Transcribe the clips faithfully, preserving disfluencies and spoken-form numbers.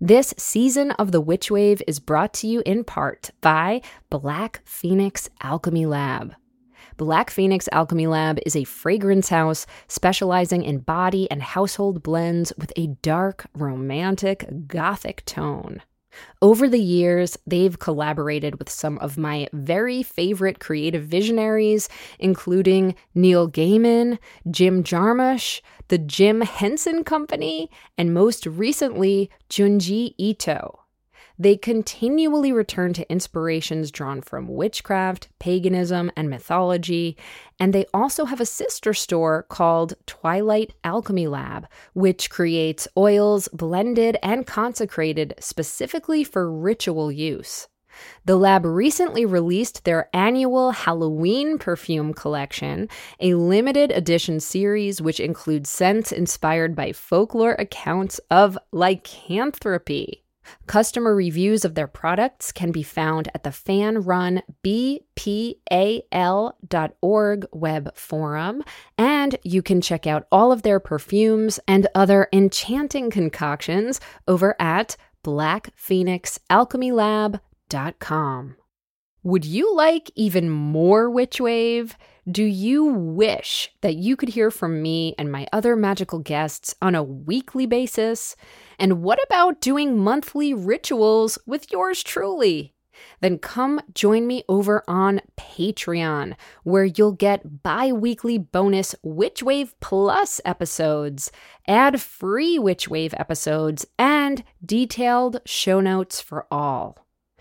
This season of The Witch Wave is brought to you in part by Black Phoenix Alchemy Lab. Black Phoenix Alchemy Lab is a fragrance house specializing in body and household blends with a dark, romantic, gothic tone. Over the years, they've collaborated with some of my very favorite creative visionaries, including Neil Gaiman, Jim Jarmusch, the Jim Henson Company, and most recently, Junji Ito. They continually return to inspirations drawn from witchcraft, paganism, and mythology, and they also have a sister store called Twilight Alchemy Lab, which creates oils blended and consecrated specifically for ritual use. The lab recently released their annual Halloween perfume collection, a limited edition series which includes scents inspired by folklore accounts of lycanthropy. Customer reviews of their products can be found at the fan-run B P A L dot org web forum, and you can check out all of their perfumes and other enchanting concoctions over at black phoenix alchemy lab dot com. Would you like even more Witch Wave? Do you wish that you could hear from me and my other magical guests on a weekly basis? And what about doing monthly rituals with yours truly? Then come join me over on Patreon, where you'll get bi-weekly bonus Witch Wave Plus episodes, ad-free Witch Wave episodes, and detailed show notes for all.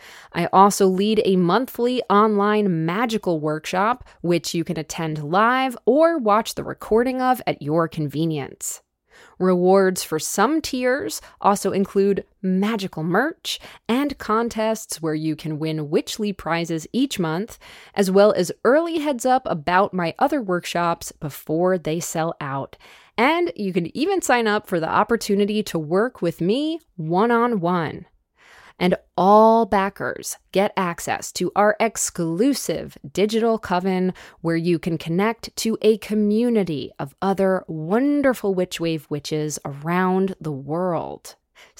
I also lead a monthly online magical workshop, which you can attend live or watch the recording of at your convenience. Rewards for some tiers also include magical merch and contests where you can win Witchly prizes each month, as well as early heads up about my other workshops before they sell out. And you can even sign up for the opportunity to work with me one-on-one. And all backers get access to our exclusive digital coven where you can connect to a community of other wonderful Witch Wave witches around the world.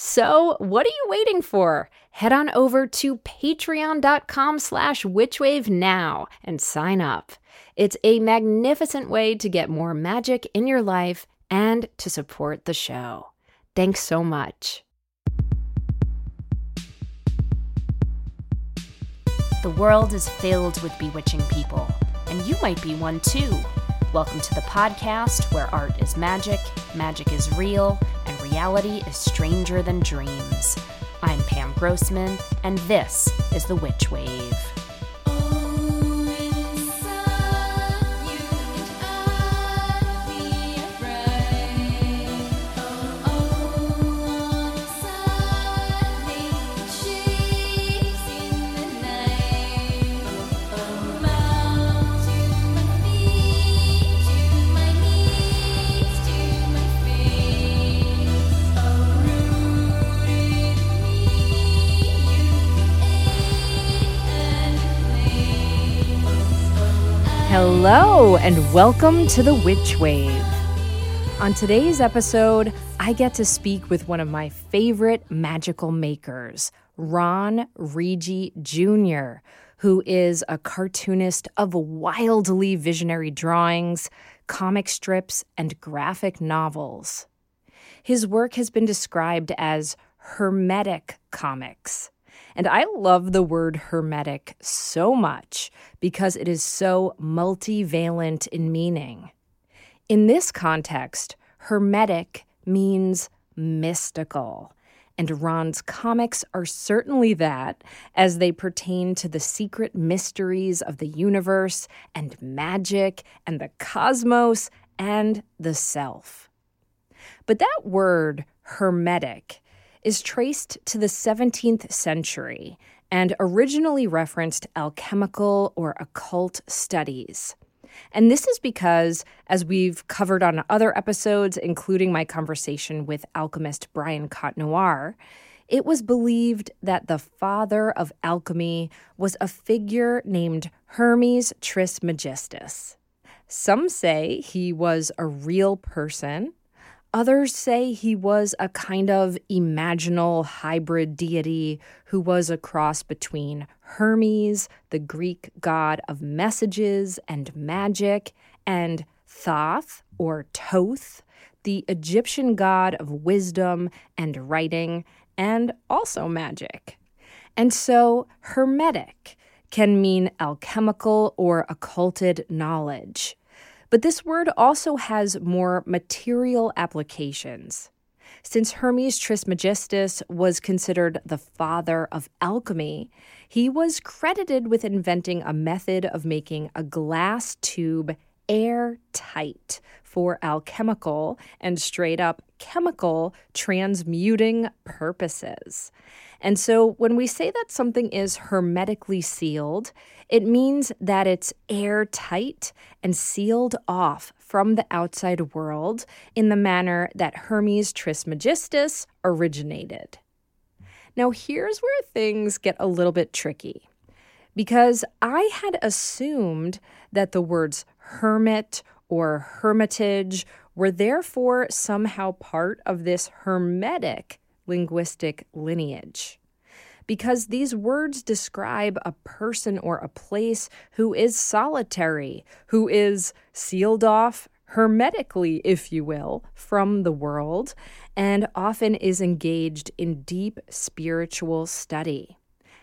So what are you waiting for? Head on over to patreon.com slash witchwave now and sign up. It's a magnificent way to get more magic in your life and to support the show. Thanks so much. The world is filled with bewitching people, and you might be one too. Welcome to the podcast where art is magic, magic is real, and reality is stranger than dreams. I'm Pam Grossman, and this is The Witch Wave. Hello, and welcome to The Witch Wave. On today's episode, I get to speak with one of my favorite magical makers, Ron Rigi Junior, who is a cartoonist of wildly visionary drawings, comic strips, and graphic novels. His work has been described as hermetic comics. And I love the word hermetic so much because it is so multivalent in meaning. In this context, hermetic means mystical, and Ron's comics are certainly that, as they pertain to the secret mysteries of the universe and magic and the cosmos and the self. But that word, hermetic, is traced to the seventeenth century and originally referenced alchemical or occult studies. And this is because, as we've covered on other episodes, including my conversation with alchemist Brian Cotnoir, it was believed that the father of alchemy was a figure named Hermes Trismegistus. Some say he was a real person. Others say he was a kind of imaginal hybrid deity who was a cross between Hermes, the Greek god of messages and magic, and Thoth, or Thoth, the Egyptian god of wisdom and writing, and also magic. And so Hermetic can mean alchemical or occulted knowledge. But this word also has more material applications. Since Hermes Trismegistus was considered the father of alchemy, he was credited with inventing a method of making a glass tube airtight for alchemical and straight-up chemical transmuting purposes. And so when we say that something is hermetically sealed, it means that it's airtight and sealed off from the outside world in the manner that Hermes Trismegistus originated. Now, here's where things get a little bit tricky, because I had assumed that the words hermit or hermitage were therefore somehow part of this hermetic linguistic lineage, because these words describe a person or a place who is solitary, who is sealed off hermetically, if you will, from the world, and often is engaged in deep spiritual study.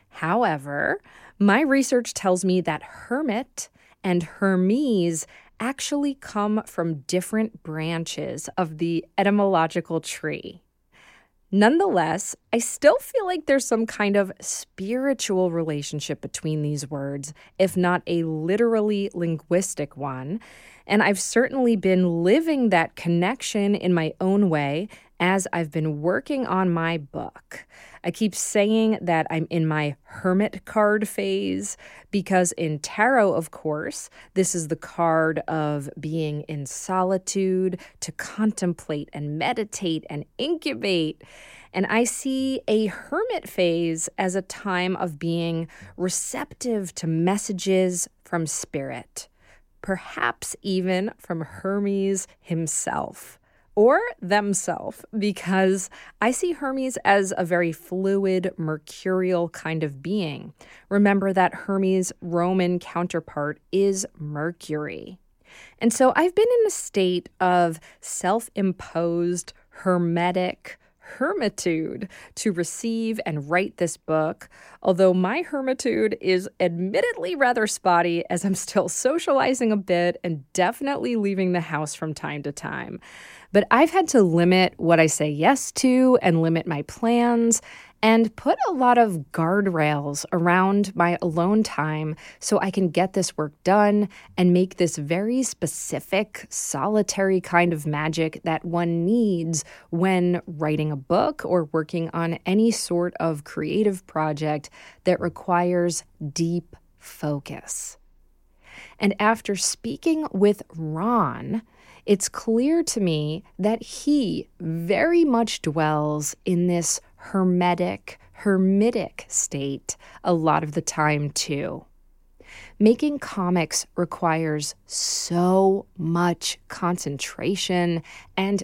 However, my research tells me that hermit and Hermes actually come from different branches of the etymological tree. Nonetheless, I still feel like there's some kind of spiritual relationship between these words, if not a literally linguistic one, and I've certainly been living that connection in my own way as I've been working on my book. I keep saying that I'm in my hermit card phase because in tarot, of course, this is the card of being in solitude, to contemplate and meditate and incubate. And I see a hermit phase as a time of being receptive to messages from spirit, perhaps even from Hermes himself. Or themselves, because I see Hermes as a very fluid, mercurial kind of being. Remember that Hermes' Roman counterpart is Mercury. And so I've been in a state of self-imposed, hermetic hermitude to receive and write this book, although my hermitude is admittedly rather spotty as I'm still socializing a bit and definitely leaving the house from time to time. But I've had to limit what I say yes to and limit my plans and put a lot of guardrails around my alone time so I can get this work done and make this very specific, solitary kind of magic that one needs when writing a book or working on any sort of creative project that requires deep focus. And after speaking with Ron, it's clear to me that he very much dwells in this hermetic, hermitic state a lot of the time too. Making comics requires so much concentration and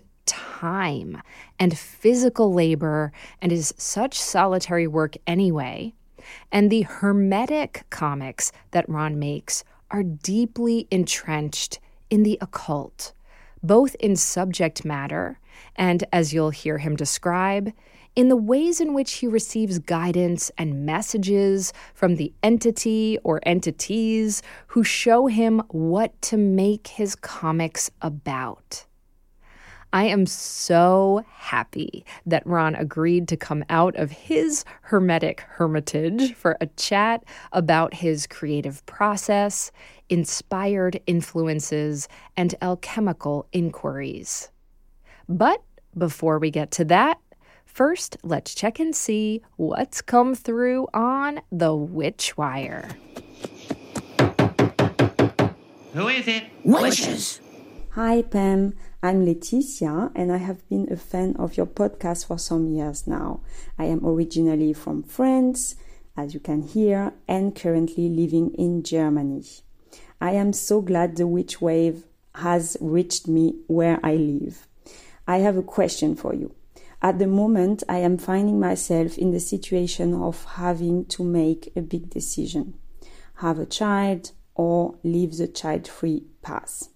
time and physical labor and is such solitary work anyway. And the hermetic comics that Ron makes are deeply entrenched in the occult, both in subject matter and, as you'll hear him describe, in the ways in which he receives guidance and messages from the entity or entities who show him what to make his comics about. I am so happy that Ron agreed to come out of his hermetic hermitage for a chat about his creative process, inspired influences, and alchemical inquiries. But before we get to that, first, let's check and see what's come through on the Witchwire. Who is it? Witches! Hi, Pam. I'm Laetitia, and I have been a fan of your podcast for some years now. I am originally from France, as you can hear, and currently living in Germany. I am so glad the witch wave has reached me where I live. I have a question for you. At the moment, I am finding myself in the situation of having to make a big decision. Have a child or leave the child-free path.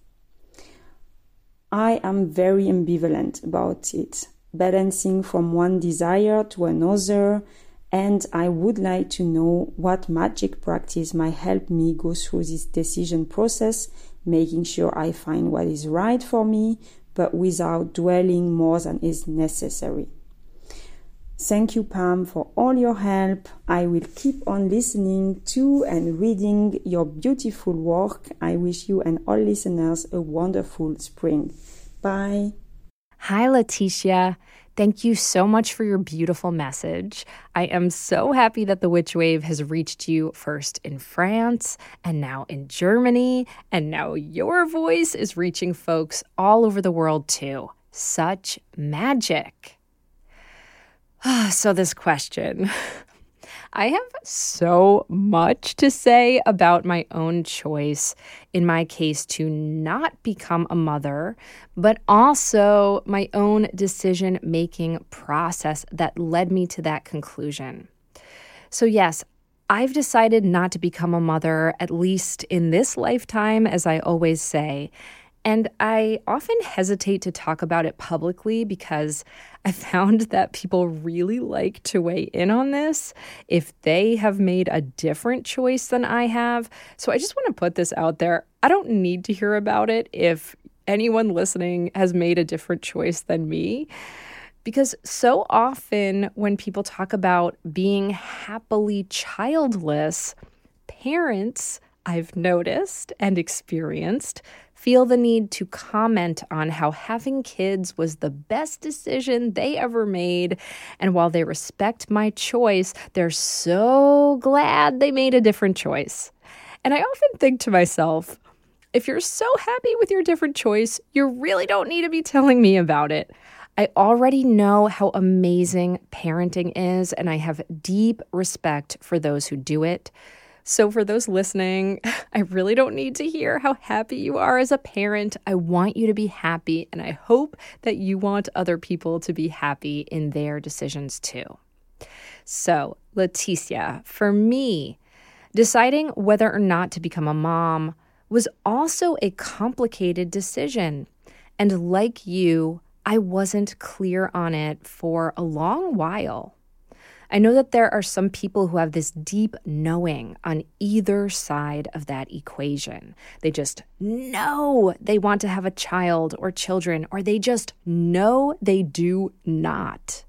I am very ambivalent about it, balancing from one desire to another, and I would like to know what magic practice might help me go through this decision process, making sure I find what is right for me, but without dwelling more than is necessary. Thank you, Pam, for all your help. I will keep on listening to and reading your beautiful work. I wish you and all listeners a wonderful spring. Bye. Hi, Leticia. Thank you so much for your beautiful message. I am so happy that the Witch Wave has reached you first in France and now in Germany, and now your voice is reaching folks all over the world too. Such magic. So this question. I have so much to say about my own choice, in my case, to not become a mother, but also my own decision-making process that led me to that conclusion. So yes, I've decided not to become a mother, at least in this lifetime, as I always say. And I often hesitate to talk about it publicly because I found that people really like to weigh in on this if they have made a different choice than I have. So I just want to put this out there. I don't need to hear about it if anyone listening has made a different choice than me. Because so often when people talk about being happily childless, parents, I've noticed and experienced, feel the need to comment on how having kids was the best decision they ever made. And while they respect my choice, they're so glad they made a different choice. And I often think to myself, if you're so happy with your different choice, you really don't need to be telling me about it. I already know how amazing parenting is, and I have deep respect for those who do it. So for those listening, I really don't need to hear how happy you are as a parent. I want you to be happy, and I hope that you want other people to be happy in their decisions too. So, Leticia, for me, deciding whether or not to become a mom was also a complicated decision. And like you, I wasn't clear on it for a long while. I know that there are some people who have this deep knowing on either side of that equation. They just know they want to have a child or children, or they just know they do not.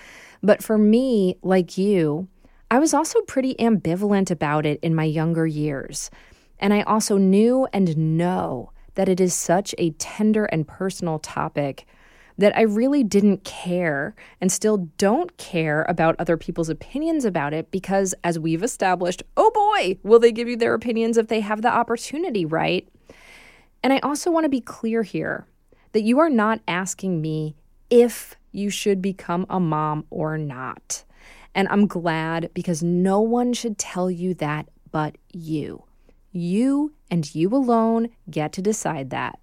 But for me, like you, I was also pretty ambivalent about it in my younger years. And I also knew and know that it is such a tender and personal topic that I really didn't care and still don't care about other people's opinions about it because, as we've established, oh boy, will they give you their opinions if they have the opportunity, right? And I also want to be clear here that you are not asking me if you should become a mom or not. And I'm glad, because no one should tell you that but you. You and you alone get to decide that.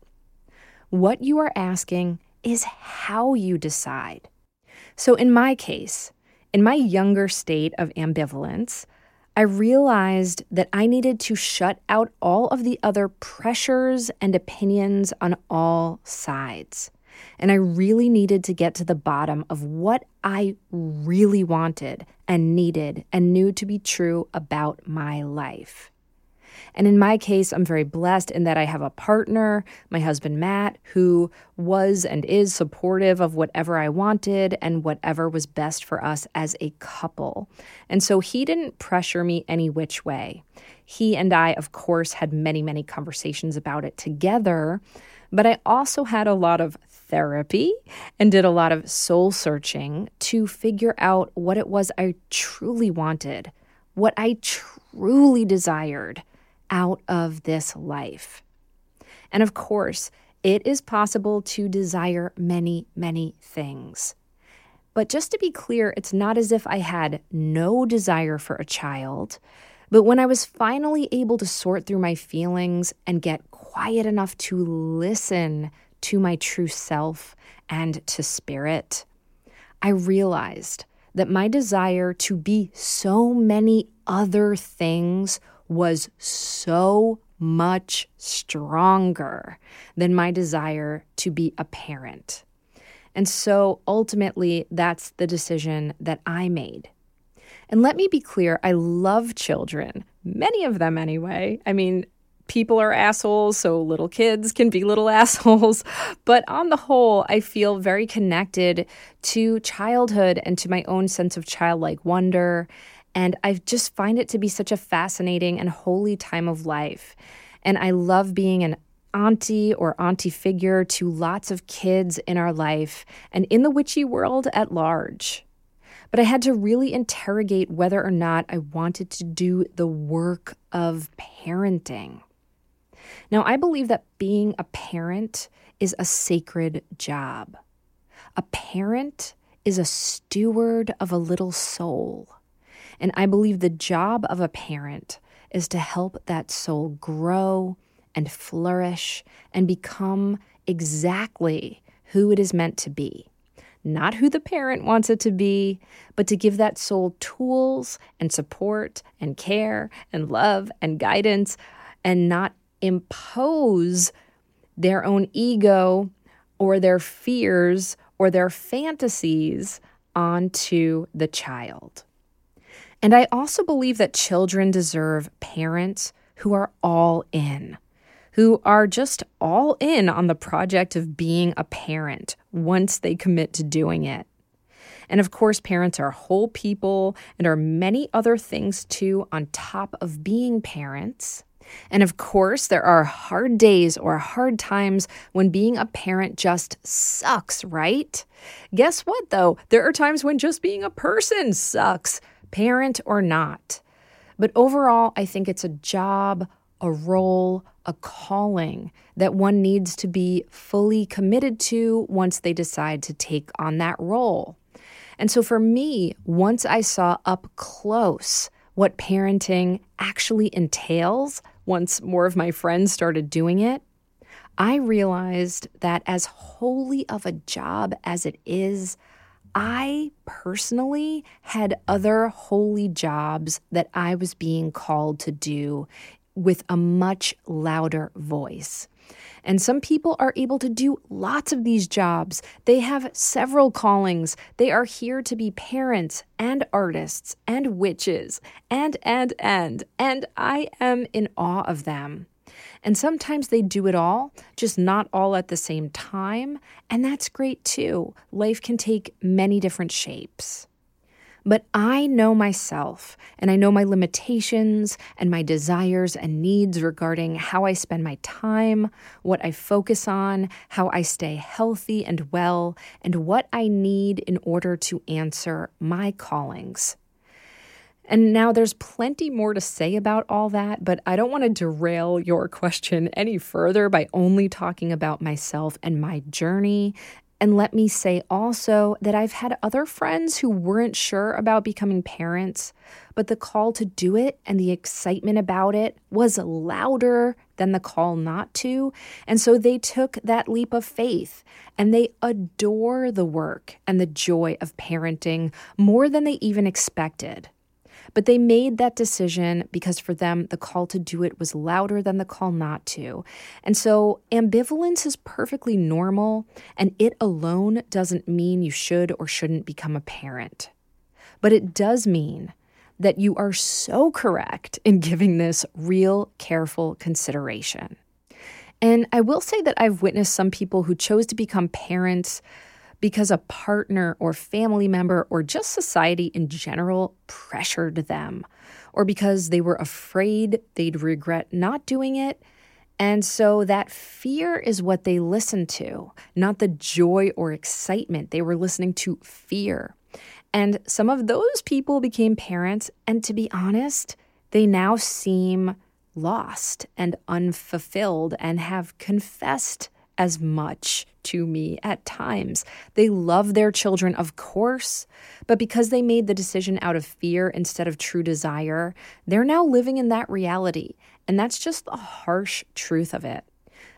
What you are asking is how you decide. So in my case, in my younger state of ambivalence, I realized that I needed to shut out all of the other pressures and opinions on all sides. And I really needed to get to the bottom of what I really wanted and needed and knew to be true about my life. And in my case, I'm very blessed in that I have a partner, my husband, Matt, who was and is supportive of whatever I wanted and whatever was best for us as a couple. And so he didn't pressure me any which way. He and I, of course, had many, many conversations about it together, but I also had a lot of therapy and did a lot of soul searching to figure out what it was I truly wanted, what I truly desired out of this life. And of course, it is possible to desire many, many things. But just to be clear, it's not as if I had no desire for a child. But when I was finally able to sort through my feelings and get quiet enough to listen to my true self and to spirit, I realized that my desire to be so many other things was so much stronger than my desire to be a parent. And so ultimately, that's the decision that I made. And let me be clear, I love children, many of them anyway. I mean, people are assholes, so little kids can be little assholes. But on the whole, I feel very connected to childhood and to my own sense of childlike wonder. And I just find it to be such a fascinating and holy time of life. And I love being an auntie or auntie figure to lots of kids in our life and in the witchy world at large. But I had to really interrogate whether or not I wanted to do the work of parenting. Now, I believe that being a parent is a sacred job. A parent is a steward of a little soul. And I believe the job of a parent is to help that soul grow and flourish and become exactly who it is meant to be. Not who the parent wants it to be, but to give that soul tools and support and care and love and guidance and not impose their own ego or their fears or their fantasies onto the child. And I also believe that children deserve parents who are all in, who are just all in on the project of being a parent once they commit to doing it. And of course, parents are whole people and are many other things too on top of being parents. And of course, there are hard days or hard times when being a parent just sucks, right? Guess what, though? There are times when just being a person sucks, parent or not. But overall, I think it's a job, a role, a calling that one needs to be fully committed to once they decide to take on that role. And so for me, once I saw up close what parenting actually entails, once more of my friends started doing it, I realized that as holy of a job as it is, I personally had other holy jobs that I was being called to do with a much louder voice. And some people are able to do lots of these jobs. They have several callings. They are here to be parents and artists and witches and, and, and, and I am in awe of them. And sometimes they do it all, just not all at the same time. And that's great too. Life can take many different shapes. But I know myself, and I know my limitations and my desires and needs regarding how I spend my time, what I focus on, how I stay healthy and well, and what I need in order to answer my callings. And now there's plenty more to say about all that, but I don't want to derail your question any further by only talking about myself and my journey. And let me say also that I've had other friends who weren't sure about becoming parents, but the call to do it and the excitement about it was louder than the call not to. And so they took that leap of faith and they adore the work and the joy of parenting more than they even expected. But they made that decision because for them, the call to do it was louder than the call not to. And so ambivalence is perfectly normal, and it alone doesn't mean you should or shouldn't become a parent. But it does mean that you are so correct in giving this real careful consideration. And I will say that I've witnessed some people who chose to become parents because a partner or family member or just society in general pressured them, or because they were afraid they'd regret not doing it. And so that fear is what they listened to, not the joy or excitement. They were listening to fear. And some of those people became parents, and to be honest, they now seem lost and unfulfilled and have confessed as much to me at times. They love their children, of course, but because they made the decision out of fear instead of true desire, they're now living in that reality. And that's just the harsh truth of it.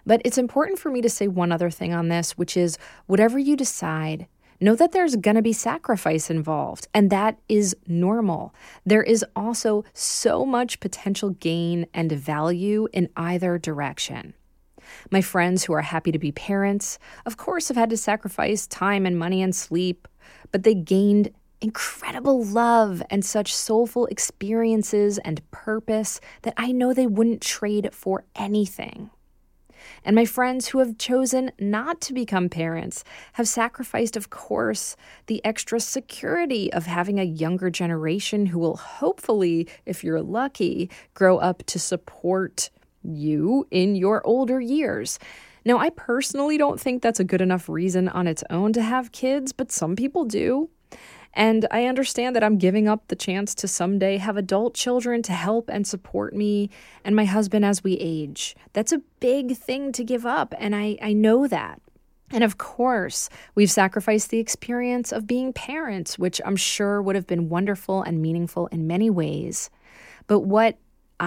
But it's important for me to say one other thing on this, which is whatever you decide, know that there's going to be sacrifice involved, and that is normal. There is also so much potential gain and value in either direction. My friends who are happy to be parents, of course, have had to sacrifice time and money and sleep, but they gained incredible love and such soulful experiences and purpose that I know they wouldn't trade for anything. And my friends who have chosen not to become parents have sacrificed, of course, the extra security of having a younger generation who will hopefully, if you're lucky, grow up to support you in your older years. Now, I personally don't think that's a good enough reason on its own to have kids, but some people do. And I understand that I'm giving up the chance to someday have adult children to help and support me and my husband as we age. That's a big thing to give up, and I, I know that. And of course, we've sacrificed the experience of being parents, which I'm sure would have been wonderful and meaningful in many ways. But what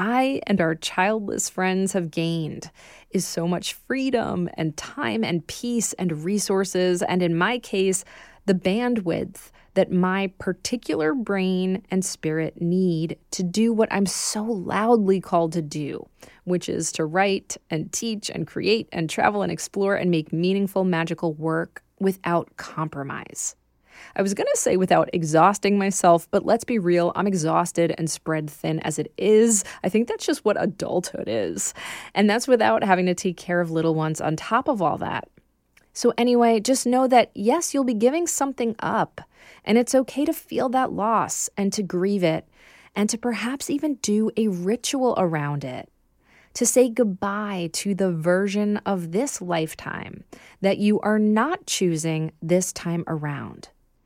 I and our childless friends have gained is so much freedom and time and peace and resources, and in my case, the bandwidth that my particular brain and spirit need to do what I'm so loudly called to do, which is to write and teach and create and travel and explore and make meaningful, magical work without compromise. I was going to say without exhausting myself, but let's be real, I'm exhausted and spread thin as it is. I think that's just what adulthood is. And that's without having to take care of little ones on top of all that. So anyway, just know that yes, you'll be giving something up, and it's okay to feel that loss and to grieve it, and to perhaps even do a ritual around it, to say goodbye to the version of this lifetime that you are not choosing this time around.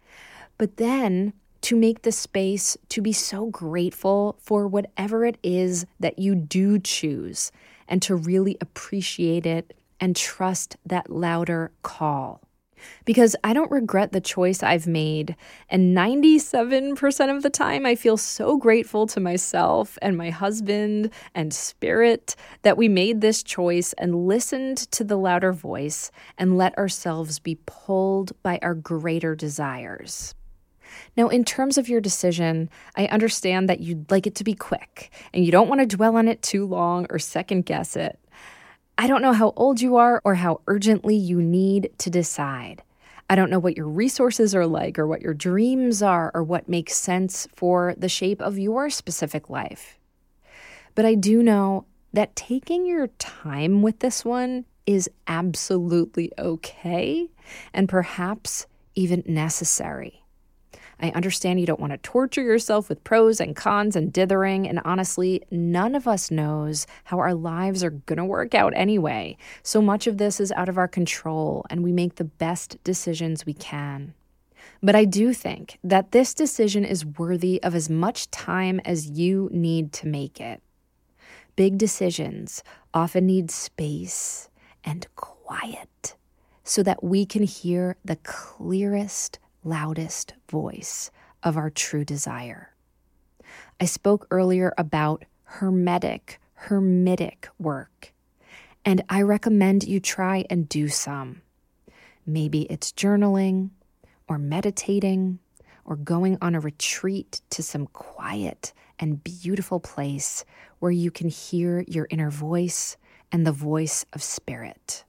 But then to make the space to be so grateful for whatever it is that you do choose, and to really appreciate it and trust that louder call. Because I don't regret the choice I've made, and ninety-seven percent of the time I feel so grateful to myself and my husband and spirit that we made this choice and listened to the louder voice and let ourselves be pulled by our greater desires. Now, in terms of your decision, I understand that you'd like it to be quick and you don't want to dwell on it too long or second guess it. I don't know how old you are or how urgently you need to decide. I don't know what your resources are like or what your dreams are or what makes sense for the shape of your specific life. But I do know that taking your time with this one is absolutely okay and perhaps even necessary. I understand you don't want to torture yourself with pros and cons and dithering, and honestly, none of us knows how our lives are going to work out anyway. So much of this is out of our control, and we make the best decisions we can. But I do think that this decision is worthy of as much time as you need to make it. Big decisions often need space and quiet so that we can hear the clearest, loudest voice of our true desire. I spoke earlier about hermetic, hermitic work, and I recommend you try and do some. Maybe it's journaling or meditating or going on a retreat to some quiet and beautiful place where you can hear your inner voice and the voice of spirit.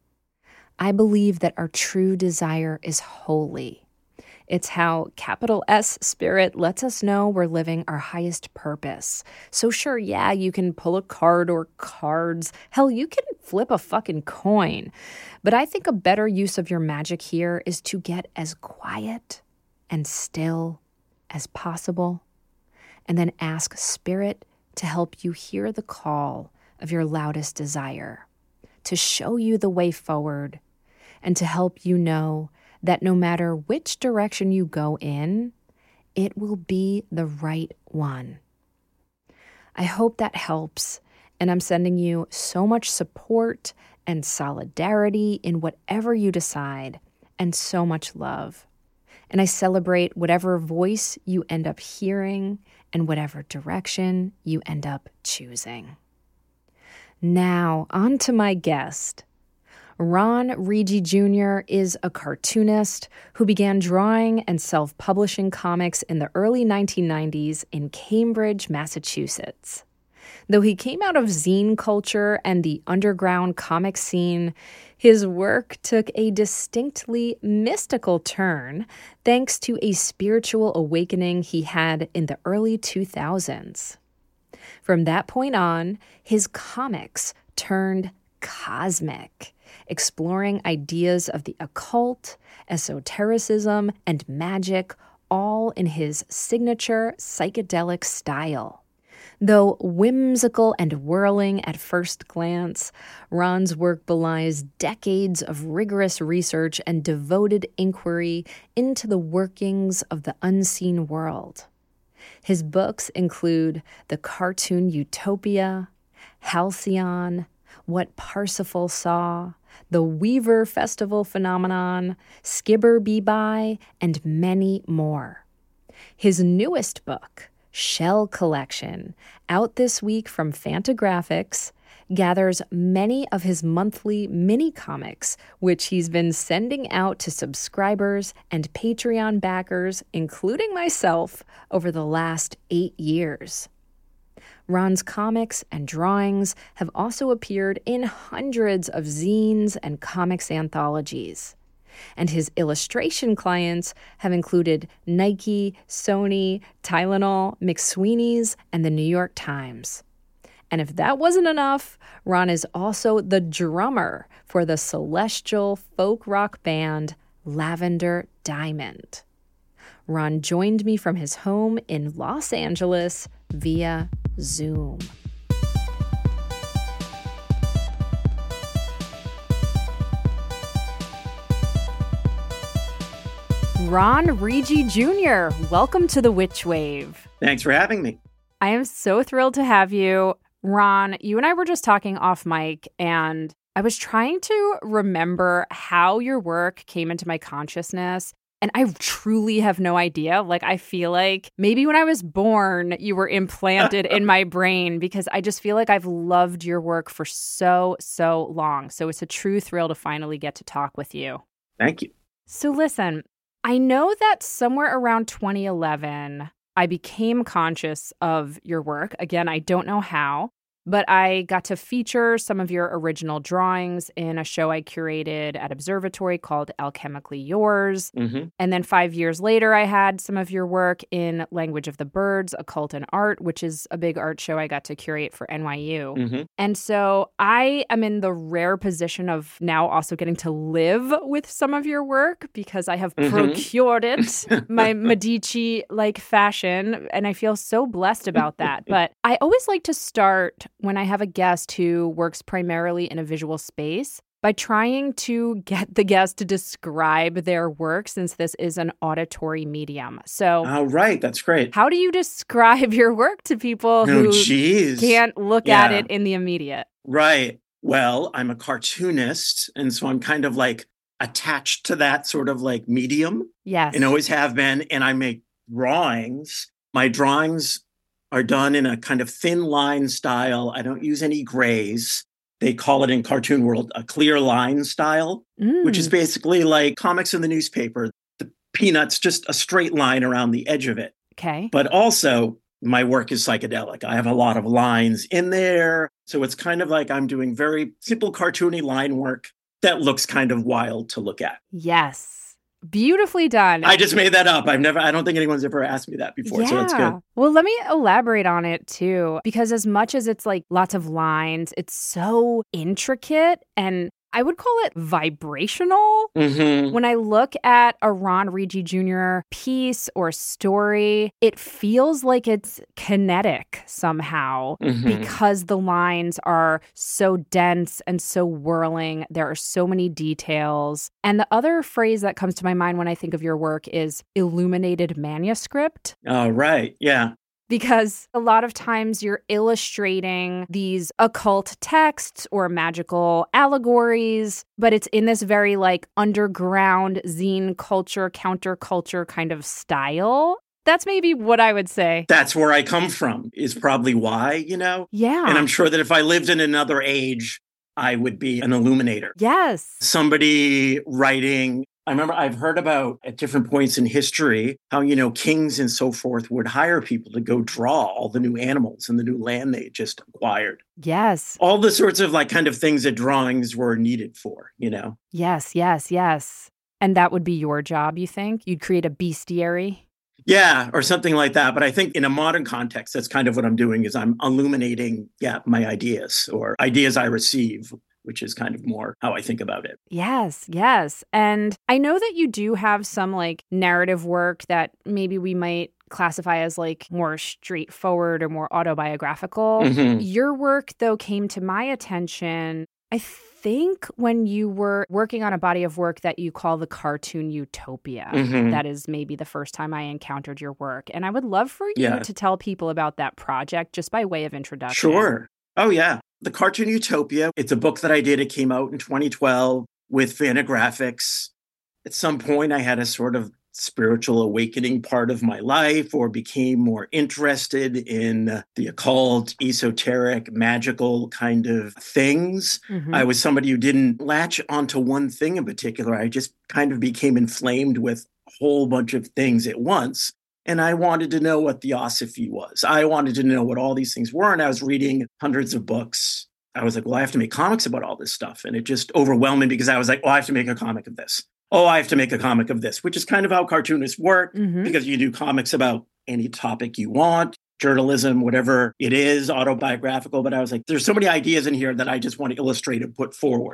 I believe that our true desire is holy. It's how capital S Spirit lets us know we're living our highest purpose. So sure, yeah, you can pull a card or cards. Hell, you can flip a fucking coin. But I think a better use of your magic here is to get as quiet and still as possible, and then ask Spirit to help you hear the call of your loudest desire, to show you the way forward, and to help you know that no matter which direction you go in, it will be the right one. I hope that helps, and I'm sending you so much support and solidarity in whatever you decide, and so much love. And I celebrate whatever voice you end up hearing and whatever direction you end up choosing. Now, on to my guest. Ron Rigi Junior is a cartoonist who began drawing and self-publishing comics in the early nineteen nineties in Cambridge, Massachusetts. Though he came out of zine culture and the underground comic scene, his work took a distinctly mystical turn thanks to a spiritual awakening he had in the early two thousands. From that point on, his comics turned cosmic, exploring ideas of the occult, esotericism, and magic, all in his signature psychedelic style. Though whimsical and whirling at first glance, Ron's work belies decades of rigorous research and devoted inquiry into the workings of the unseen world. His books include The Cartoon Utopia, Halcyon, What Parsifal Saw, The Weaver Festival Phenomenon, Skibber Be By, and many more. His newest book, Shell Collection, out this week from Fantagraphics, gathers many of his monthly mini-comics, which he's been sending out to subscribers and Patreon backers, including myself, over the last eight years. Ron's comics and drawings have also appeared in hundreds of zines and comics anthologies. And his illustration clients have included Nike, Sony, Tylenol, McSweeney's, and the New York Times. And if that wasn't enough, Ron is also the drummer for the celestial folk rock band Lavender Diamond. Ron joined me from his home in Los Angeles via Zoom. Ron Rigi Junior, welcome to the Witch Wave. Thanks for having me. I am so thrilled to have you. Ron, you and I were just talking off mic, and I was trying to remember how your work came into my consciousness, and I truly have no idea. Like, I feel like maybe when I was born, you were implanted in my brain, because I just feel like I've loved your work for so, so long. So it's a true thrill to finally get to talk with you. Thank you. So listen, I know that somewhere around twenty eleven, I became conscious of your work. Again, I don't know how, but I got to feature some of your original drawings in a show I curated at Observatory called Alchemically Yours. Mm-hmm. And then five years later, I had some of your work in Language of the Birds, Occult and Art, which is a big art show I got to curate for N Y U. Mm-hmm. And so I am in the rare position of now also getting to live with some of your work, because I have Mm-hmm. procured it, my Medici-like fashion, and I feel so blessed about that. But I always like to start when I have a guest who works primarily in a visual space by trying to get the guest to describe their work, since this is an auditory medium. So, Oh, right. That's great. how do you describe your work to people Oh, who geez. can't look Yeah. at it in the immediate? Right. Well, I'm a cartoonist, and so I'm kind of like attached to that sort of like medium, Yes. and always have been. And I make drawings. My drawings are done in a kind of thin line style. I don't use any grays. They call it in cartoon world a clear line style, Mm. which is basically like comics in the newspaper. The peanuts, just a straight line around the edge of it. Okay. But also, my work is psychedelic. I have a lot of lines in there. So it's kind of like I'm doing very simple cartoony line work that looks kind of wild to look at. Yes. Beautifully done. I just made that up. I've never, I don't think anyone's ever asked me that before. Yeah. So it's good. Well, let me elaborate on it too, because as much as it's like lots of lines, it's so intricate, and I would call it vibrational. Mm-hmm. When I look at a Ron Rigi Junior piece or story, it feels like it's kinetic somehow, Mhm. because the lines are so dense and so whirling. There are so many details. And the other phrase that comes to my mind when I think of your work is illuminated manuscript. Oh, right. Yeah. Because a lot of times you're illustrating these occult texts or magical allegories, but it's in this very like underground zine culture, counterculture kind of style That's maybe what I would say. That's where I come from, is probably why, you know? Yeah. And I'm sure that if I lived in another age, I would be an illuminator. Yes. Somebody writing. I remember I've heard about at different points in history how, you know, kings and so forth would hire people to go draw all the new animals and the new land they just acquired. Yes. All the sorts of like kind of things that drawings were needed for, you know? Yes, yes, yes. And that would be your job, you think? You'd create a bestiary? Yeah, or something like that. But I think in a modern context, that's kind of what I'm doing is I'm illuminating, yeah, my ideas or ideas I receive, which is kind of more how I think about it. Yes, yes. And I know that you do have some like narrative work that maybe we might classify as like more straightforward or more autobiographical. Mm-hmm. Your work, though, came to my attention, I think, when you were working on a body of work that you call the Cartoon Utopia. Mm-hmm. That is maybe the first time I encountered your work. And I would love for you Yeah. to tell people about that project just by way of introduction. Sure. Oh, yeah. The Cartoon Utopia. It's a book that I did. It came out in twenty twelve with Fantagraphics. At some point, I had a sort of spiritual awakening part of my life or became more interested in the occult, esoteric, magical kind of things. Mm-hmm. I was somebody who didn't latch onto one thing in particular. I just kind of became inflamed with a whole bunch of things at once. And I wanted to know what theosophy was. I wanted to know what all these things were. And I was reading hundreds of books. I was like, well, I have to make comics about all this stuff. And it just overwhelmed me because I was like, oh, I have to make a comic of this. Oh, I have to make a comic of this, which is kind of how cartoonists work, Mm-hmm. because you do comics about any topic you want, journalism, whatever it is, autobiographical. But I was like, there's so many ideas in here that I just want to illustrate and put forward.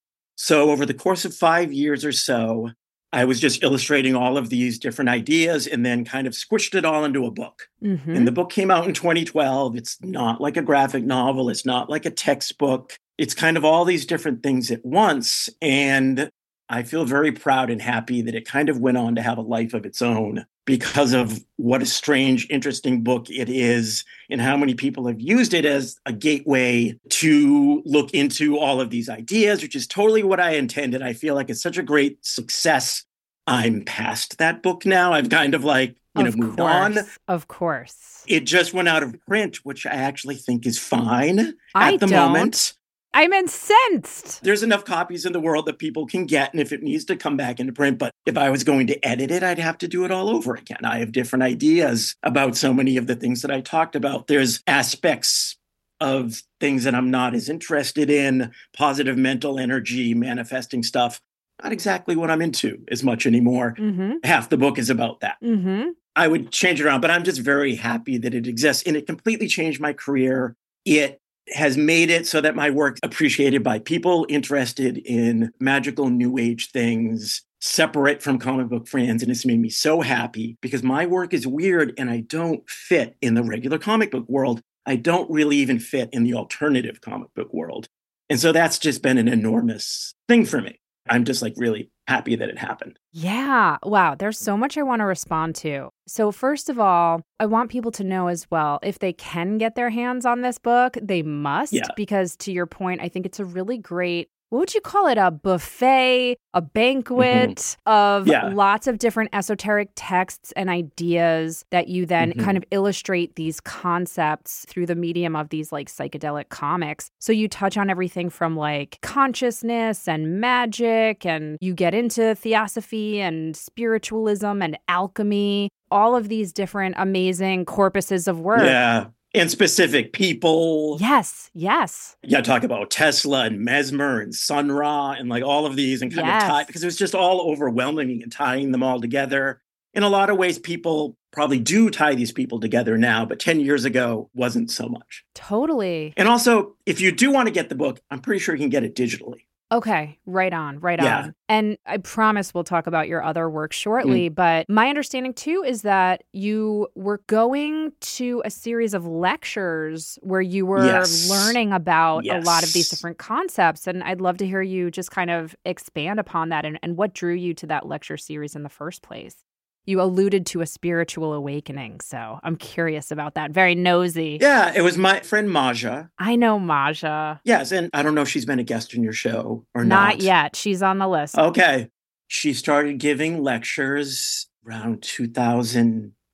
So over the course of five years or so, I was just illustrating all of these different ideas and then kind of squished it all into a book. Mm-hmm. And the book came out in twenty twelve. It's not like a graphic novel. It's not like a textbook. It's kind of all these different things at once. And I feel very proud and happy that it kind of went on to have a life of its own because of what a strange, interesting book it is and how many people have used it as a gateway to look into all of these ideas, which is totally what I intended. I feel like it's such a great success. I'm past that book now. I've kind of like, you know, Of moved course. on. Of course. It just went out of print, which I actually think is fine I at the don't. moment. I'm incensed. There's enough copies in the world that people can get, and if it needs to come back into print, but if I was going to edit it, I'd have to do it all over again. I have different ideas about so many of the things that I talked about. There's aspects of things that I'm not as interested in, positive mental energy, manifesting stuff. Not exactly what I'm into as much anymore. Mm-hmm. Half the book is about that. Mm-hmm. I would change it around, but I'm just very happy that it exists, and it completely changed my career. It has made it so that my work is appreciated by people interested in magical new age things, separate from comic book fans. And it's made me so happy because my work is weird and I don't fit in the regular comic book world. I don't really even fit in the alternative comic book world. And so that's just been an enormous thing for me. I'm just like really happy that it happened. Yeah. Wow. There's so much I want to respond to. So first of all, I want people to know as well, if they can get their hands on this book, they must, Yeah. because to your point, I think it's a really great, what would you call it? A buffet, a banquet Mm-hmm. of Yeah. lots of different esoteric texts and ideas that you then Mhm. kind of illustrate these concepts through the medium of these like psychedelic comics. So you touch on everything from like consciousness and magic, and you get into theosophy and spiritualism and alchemy, all of these different amazing corpuses of work. Yeah. And specific people. Yes, yes. Yeah, talk about Tesla and Mesmer and Sun Ra and like all of these and kind Yes. of tie, because it was just all overwhelming and tying them all together. In a lot of ways, people probably do tie these people together now, but ten years ago wasn't so much. Totally. And also, if you do want to get the book, I'm pretty sure you can get it digitally. Okay, right on, right Yeah. on. And I promise we'll talk about your other work shortly, but my understanding too is that you were going to a series of lectures where you were Yes. learning about a lot of these Yes. different concepts. And I'd love to hear you just kind of expand upon that and, and what drew you to that lecture series in the first place. You alluded to a spiritual awakening, so I'm curious about that. Very nosy. Yeah, it was my friend Maja. I know Maja. Yes, and I don't know if she's been a guest in your show or not. Not yet. She's on the list. Okay. She started giving lectures around two thousand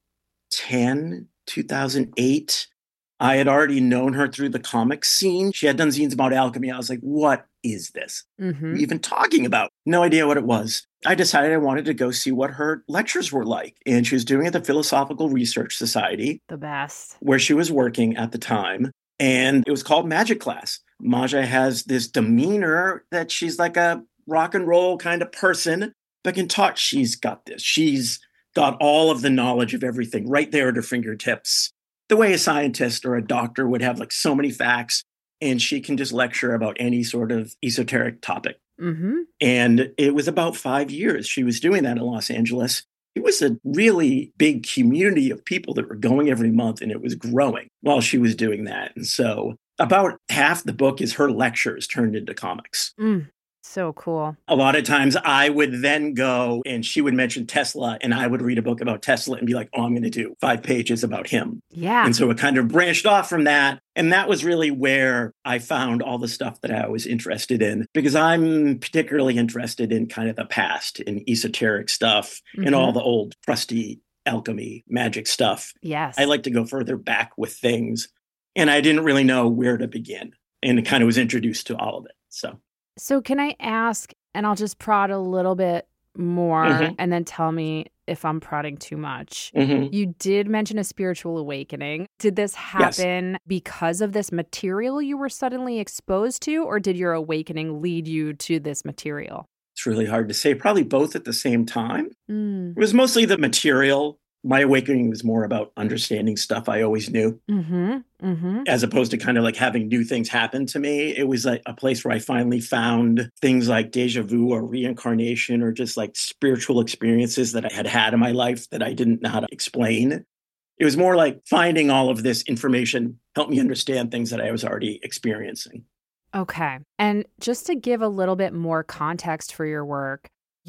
ten, two thousand eight. I had already known her through the comic scene. She had done zines about alchemy. I was like, what is this? Mm-hmm. Even talking about? No idea what it was. I decided I wanted to go see what her lectures were like. And she was doing it at the Philosophical Research Society. The best. Where she was working at the time. And it was called Magic Class. Maja has this demeanor that she's like a rock and roll kind of person, but can talk. She's got this. She's got all of the knowledge of everything right there at her fingertips. The way a scientist or a doctor would have like so many facts, and she can just lecture about any sort of esoteric topic. Mm-hmm. And it was about five years she was doing that in Los Angeles. It was a really big community of people that were going every month, and it was growing while she was doing that. And so about half the book is her lectures turned into comics. Mm. So cool. A lot of times I would then go and she would mention Tesla and I would read a book about Tesla and be like, oh, I'm going to do five pages about him. Yeah. And so it kind of branched off from that. And that was really where I found all the stuff that I was interested in, because I'm particularly interested in kind of the past and esoteric stuff Mm-hmm. and all the old crusty alchemy, magic stuff. Yes. I like to go further back with things. And I didn't really know where to begin, and it kind of was introduced to all of it. So. So can I ask, and I'll just prod a little bit more Mm-hmm. and then tell me if I'm prodding too much. Mm-hmm. You did mention a spiritual awakening. Did this happen yes. because of this material you were suddenly exposed to, or did your awakening lead you to this material? It's really hard to say. Probably both at the same time. Mm. It was mostly the material. My awakening was more about understanding stuff I always knew, mm-hmm. Mm-hmm. as opposed to kind of like having new things happen to me. It was like a place where I finally found things like deja vu or reincarnation or just like spiritual experiences that I had had in my life that I didn't know how to explain. It was more like finding all of this information helped me understand things that I was already experiencing. Okay. And just to give a little bit more context for your work,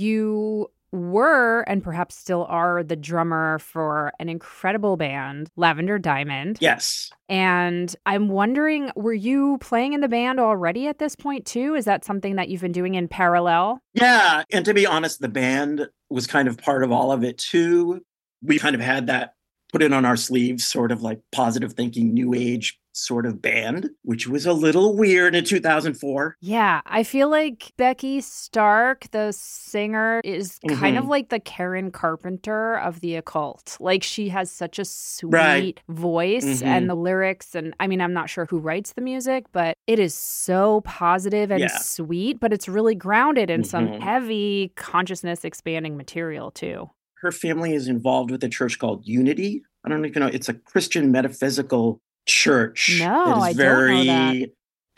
you were, and perhaps still are, the drummer for an incredible band, Lavender Diamond. Yes. And I'm wondering, were you playing in the band already at this point too? Is that something that you've been doing in parallel? Yeah. And to be honest, the band was kind of part of all of it too. We kind of had that put it on our sleeves, sort of like positive thinking, new age sort of band, which was a little weird in two thousand four. Yeah, I feel like Becky Stark, the singer, is Mm-hmm. kind of like the Karen Carpenter of the occult. Like, she has such a sweet right. voice, Mm-hmm. and the lyrics, and I mean, I'm not sure who writes the music, but it is so positive and yeah. sweet, but it's really grounded in mm-hmm. some heavy consciousness expanding material too. Her family is involved with a church called Unity. I don't even know. It's a Christian metaphysical church. No, that is I very don't know that.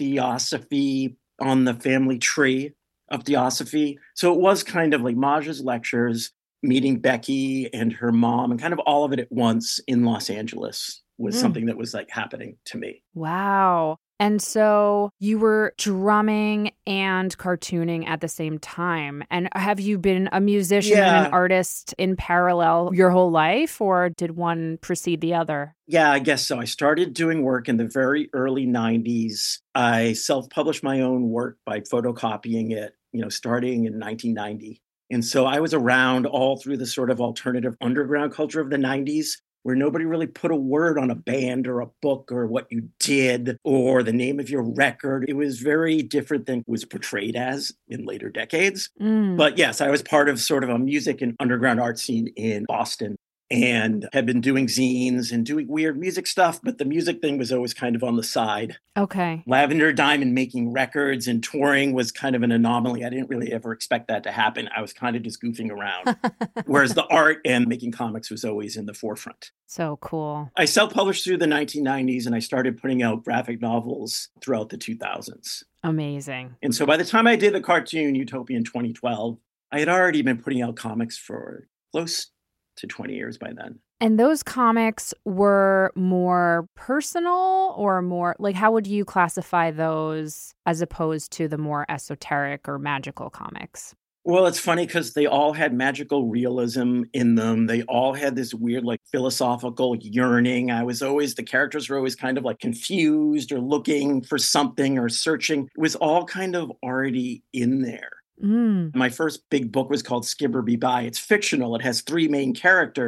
Theosophy on the family tree of Theosophy. So it was kind of like Maja's lectures, meeting Becky and her mom, and kind of all of it at once in Los Angeles was mm. something that was like happening to me. Wow. And so you were drumming and cartooning at the same time. And have you been a musician yeah. and an artist in parallel your whole life, or did one precede the other? Yeah, I guess so. I started doing work in the very early nineties. I self-published my own work by photocopying it, you know, starting in nineteen ninety. And so I was around all through the sort of alternative underground culture of the nineties, where nobody really put a word on a band or a book or what you did or the name of your record. It was very different than it was portrayed as in later decades. Mm. But yes, I was part of sort of a music and underground art scene in Boston and had been doing zines and doing weird music stuff, but the music thing was always kind of on the side. Okay. Lavender Diamond making records and touring was kind of an anomaly. I didn't really ever expect that to happen. I was kind of just goofing around. Whereas the art and making comics was always in the forefront. So cool. I self-published through the nineteen nineties and I started putting out graphic novels throughout the two thousands. Amazing. And so by the time I did the cartoon Utopia in twenty twelve, I had already been putting out comics for close to twenty years by then. And those comics were more personal or more, like, how would you classify those as opposed to the more esoteric or magical comics? Well, it's funny because they all had magical realism in them. They all had this weird, like, philosophical yearning. I was always, the characters were always kind of like confused or looking for something or searching. It was all kind of already in there. Mm. My first big book was called Skibberby Bye. It's fictional. It has three main characters,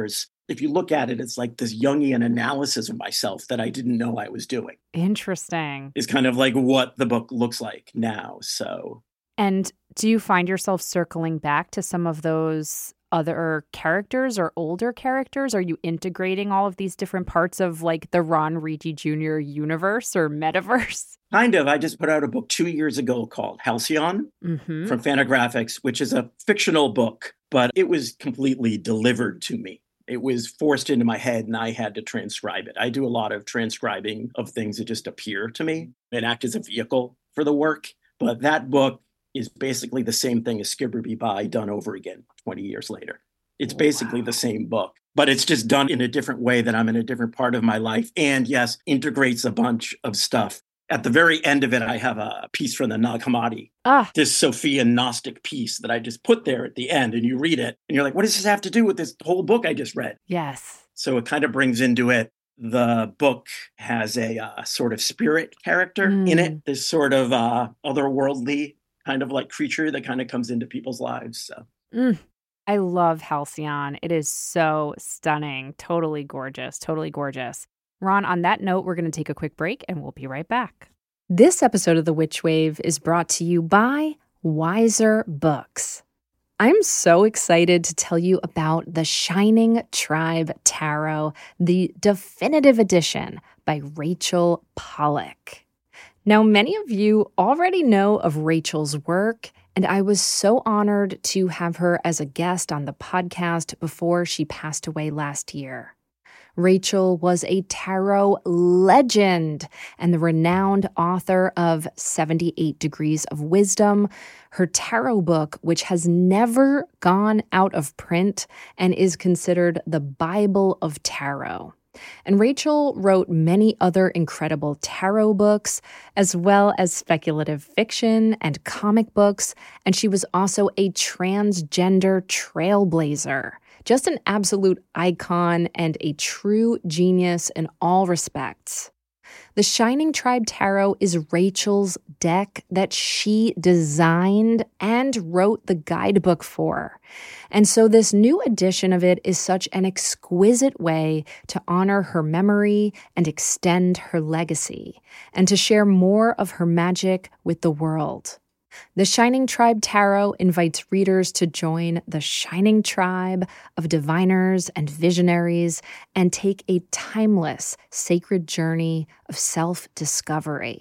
if you look at it, it's like this Jungian analysis of myself that I didn't know I was doing. Interesting. Is kind of like what the book looks like now. So, and do you find yourself circling back to some of those other characters or older characters? Are you integrating all of these different parts of like the Ron Ricci Junior universe or metaverse? Kind of. I just put out a book two years ago called Halcyon mm-hmm. from Fantagraphics, which is a fictional book, but it was completely delivered to me. It was forced into my head and I had to transcribe it. I do a lot of transcribing of things that just appear to me and act as a vehicle for the work. But that book is basically the same thing as Skibberby Bye done over again twenty years later. It's basically wow. the same book, but it's just done in a different way that I'm in a different part of my life. And yes, integrates a bunch of stuff. At the very end of it, I have a piece from the Nag Hammadi, ah. this Sophian Gnostic piece that I just put there at the end, and you read it, and you're like, what does this have to do with this whole book I just read? Yes. So it kind of brings into it, the book has a uh, sort of spirit character mm. in it, this sort of uh, otherworldly kind of like creature that kind of comes into people's lives. So. Mm. I love Halcyon. It is so stunning. Totally gorgeous. Totally gorgeous. Ron, on that note, we're going to take a quick break and we'll be right back. This episode of The Witch Wave is brought to you by Wiser Books. I'm so excited to tell you about the Shining Tribe Tarot, the definitive edition by Rachel Pollack. Now, many of you already know of Rachel's work, and I was so honored to have her as a guest on the podcast before she passed away last year. Rachel was a tarot legend and the renowned author of seventy-eight Degrees of Wisdom. Her tarot book, which has never gone out of print and is considered the Bible of tarot. And Rachel wrote many other incredible tarot books, as well as speculative fiction and comic books, and she was also a transgender trailblazer. Just an absolute icon and a true genius in all respects. The Shining Tribe Tarot is Rachel's deck that she designed and wrote the guidebook for. And so this new edition of it is such an exquisite way to honor her memory and extend her legacy, and to share more of her magic with the world. The Shining Tribe Tarot invites readers to join the shining tribe of diviners and visionaries and take a timeless, sacred journey of self-discovery.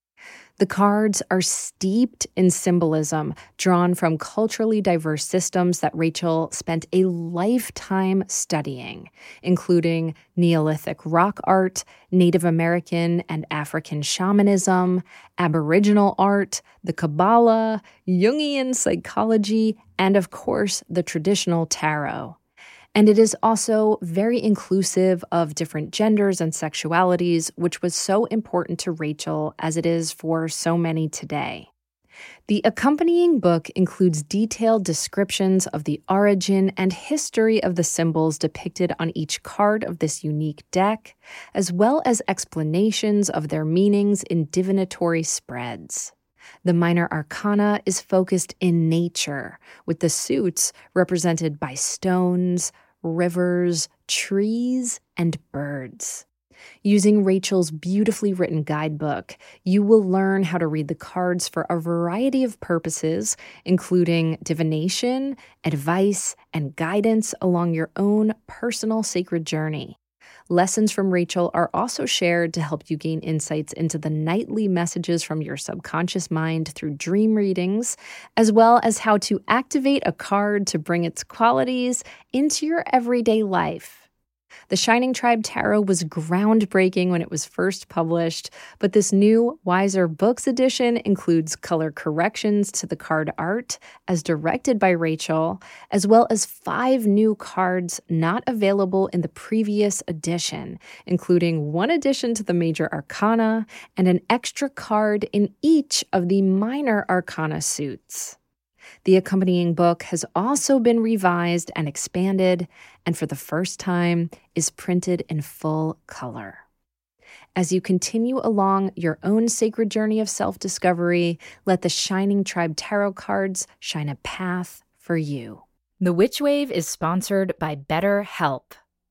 The cards are steeped in symbolism drawn from culturally diverse systems that Rachel spent a lifetime studying, including Neolithic rock art, Native American and African shamanism, Aboriginal art, the Kabbalah, Jungian psychology, and of course, the traditional tarot. And it is also very inclusive of different genders and sexualities, which was so important to Rachel as it is for so many today. The accompanying book includes detailed descriptions of the origin and history of the symbols depicted on each card of this unique deck, as well as explanations of their meanings in divinatory spreads. The minor arcana is focused in nature, with the suits represented by stones, rivers, trees, and birds. Using Rachel's beautifully written guidebook, you will learn how to read the cards for a variety of purposes, including divination, advice, and guidance along your own personal sacred journey. Lessons from Rachel are also shared to help you gain insights into the nightly messages from your subconscious mind through dream readings, as well as how to activate a card to bring its qualities into your everyday life. The Shining Tribe Tarot was groundbreaking when it was first published, but this new Wiser Books edition includes color corrections to the card art as directed by Rachel, as well as five new cards not available in the previous edition, including one addition to the Major Arcana and an extra card in each of the Minor Arcana suits. The accompanying book has also been revised and expanded, and for the first time is printed in full color. As you continue along your own sacred journey of self-discovery, let the Shining Tribe Tarot cards shine a path for you. The Witch Wave is sponsored by BetterHelp.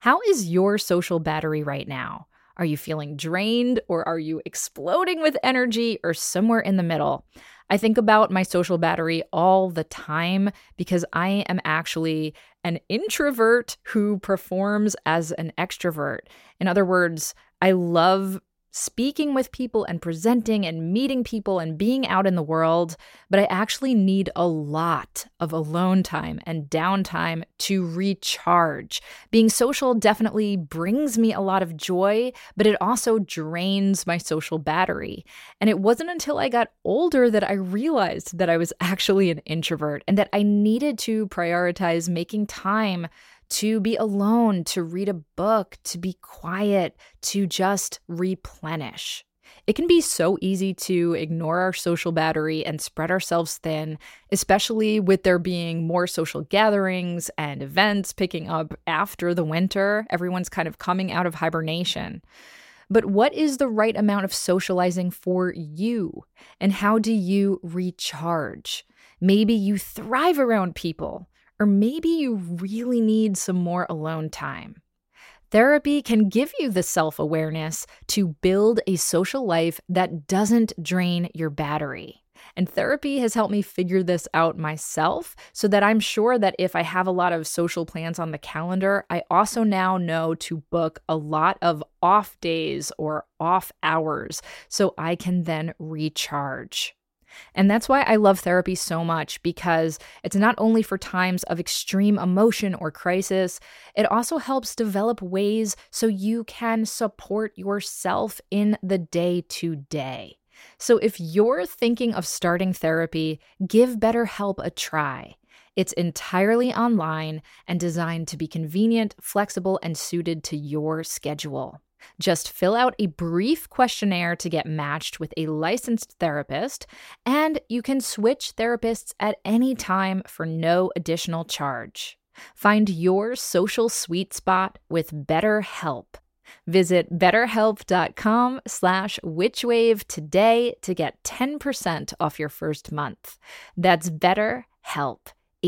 How is your social battery right now? Are you feeling drained, or are you exploding with energy, or somewhere in the middle? I think about my social battery all the time because I am actually an introvert who performs as an extrovert. In other words, I love speaking with people and presenting and meeting people and being out in the world, but I actually need a lot of alone time and downtime to recharge. Being social definitely brings me a lot of joy, but it also drains my social battery. And it wasn't until I got older that I realized that I was actually an introvert and that I needed to prioritize making time to be alone, to read a book, to be quiet, to just replenish. It can be so easy to ignore our social battery and spread ourselves thin, especially with there being more social gatherings and events picking up after the winter. Everyone's kind of coming out of hibernation. But what is the right amount of socializing for you? And how do you recharge? Maybe you thrive around people. Or maybe you really need some more alone time. Therapy can give you the self-awareness to build a social life that doesn't drain your battery. And therapy has helped me figure this out myself so that I'm sure that if I have a lot of social plans on the calendar, I also now know to book a lot of off days or off hours so I can then recharge. And that's why I love therapy so much, because it's not only for times of extreme emotion or crisis, it also helps develop ways so you can support yourself in the day-to-day. So if you're thinking of starting therapy, give BetterHelp a try. It's entirely online and designed to be convenient, flexible, and suited to your schedule. Just fill out a brief questionnaire to get matched with a licensed therapist, and you can switch therapists at any time for no additional charge. Find your social sweet spot with BetterHelp. Visit betterhelp.com slash witchwave today to get ten percent off your first month. That's BetterHelp,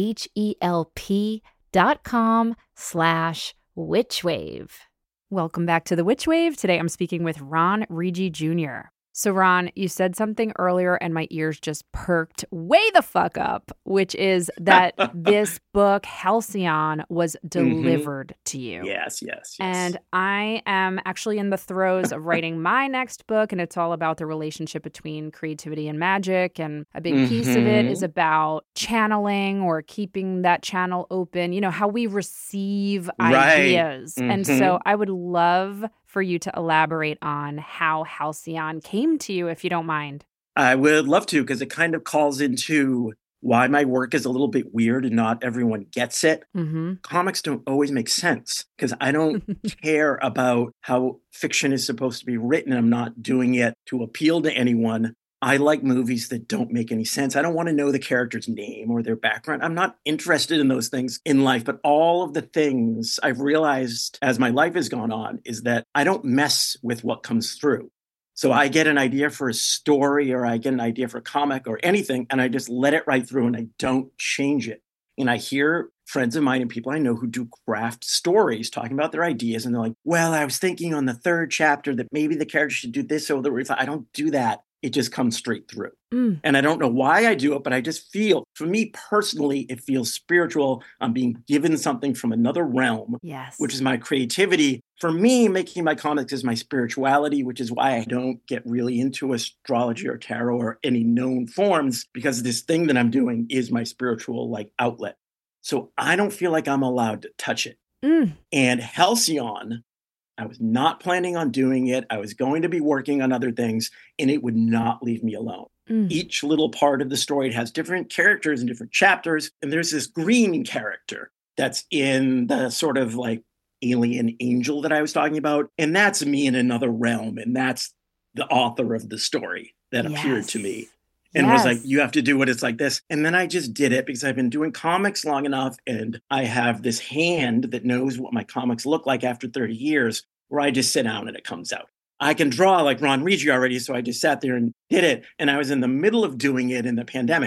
H-E-L-P dot com slash witchwave. Welcome back to The Witch Wave. Today I'm speaking with Ron Rigi Junior So Ron, you said something earlier and my ears just perked way the fuck up, which is that this book, Halcyon, was delivered mm-hmm. to you. Yes, yes, yes. And I am actually in the throes of writing my next book, and it's all about the relationship between creativity and magic. And a big mm-hmm. piece of it is about channeling or keeping that channel open, you know, how we receive right. ideas. Mm-hmm. And so I would love for you to elaborate on how Halcyon came to you, if you don't mind. I would love to, because it kind of calls into why my work is a little bit weird and not everyone gets it. Mm-hmm. Comics don't always make sense because I don't care about how fiction is supposed to be written. I'm not doing it to appeal to anyone. I like movies that don't make any sense. I don't want to know the character's name or their background. I'm not interested in those things in life. But all of the things I've realized as my life has gone on is that I don't mess with what comes through. So I get an idea for a story, or I get an idea for a comic or anything, and I just let it right through and I don't change it. And I hear friends of mine and people I know who do craft stories talking about their ideas. And they're like, well, I was thinking on the third chapter that maybe the character should do this over the. I don't do that. It just comes straight through. Mm. And I don't know why I do it, but I just feel, for me personally, it feels spiritual. I'm being given something from another realm, yes, which is my creativity. For me, making my comics is my spirituality, which is why I don't get really into astrology or tarot or any known forms, because this thing that I'm doing is my spiritual like outlet. So I don't feel like I'm allowed to touch it. Mm. And Halcyon, I was not planning on doing it. I was going to be working on other things, and it would not leave me alone. Mm. Each little part of the story has different characters and different chapters. And there's this green character that's in the sort of like alien angel that I was talking about. And that's me in another realm. And that's the author of the story that yes. appeared to me. And yes. was like, you have to do what it's like this. And then I just did it because I've been doing comics long enough. And I have this hand that knows what my comics look like after thirty years, where I just sit down and it comes out. I can draw like Ron Rigi already. So I just sat there and did it. And I was in the middle of doing it and the pandemic happened.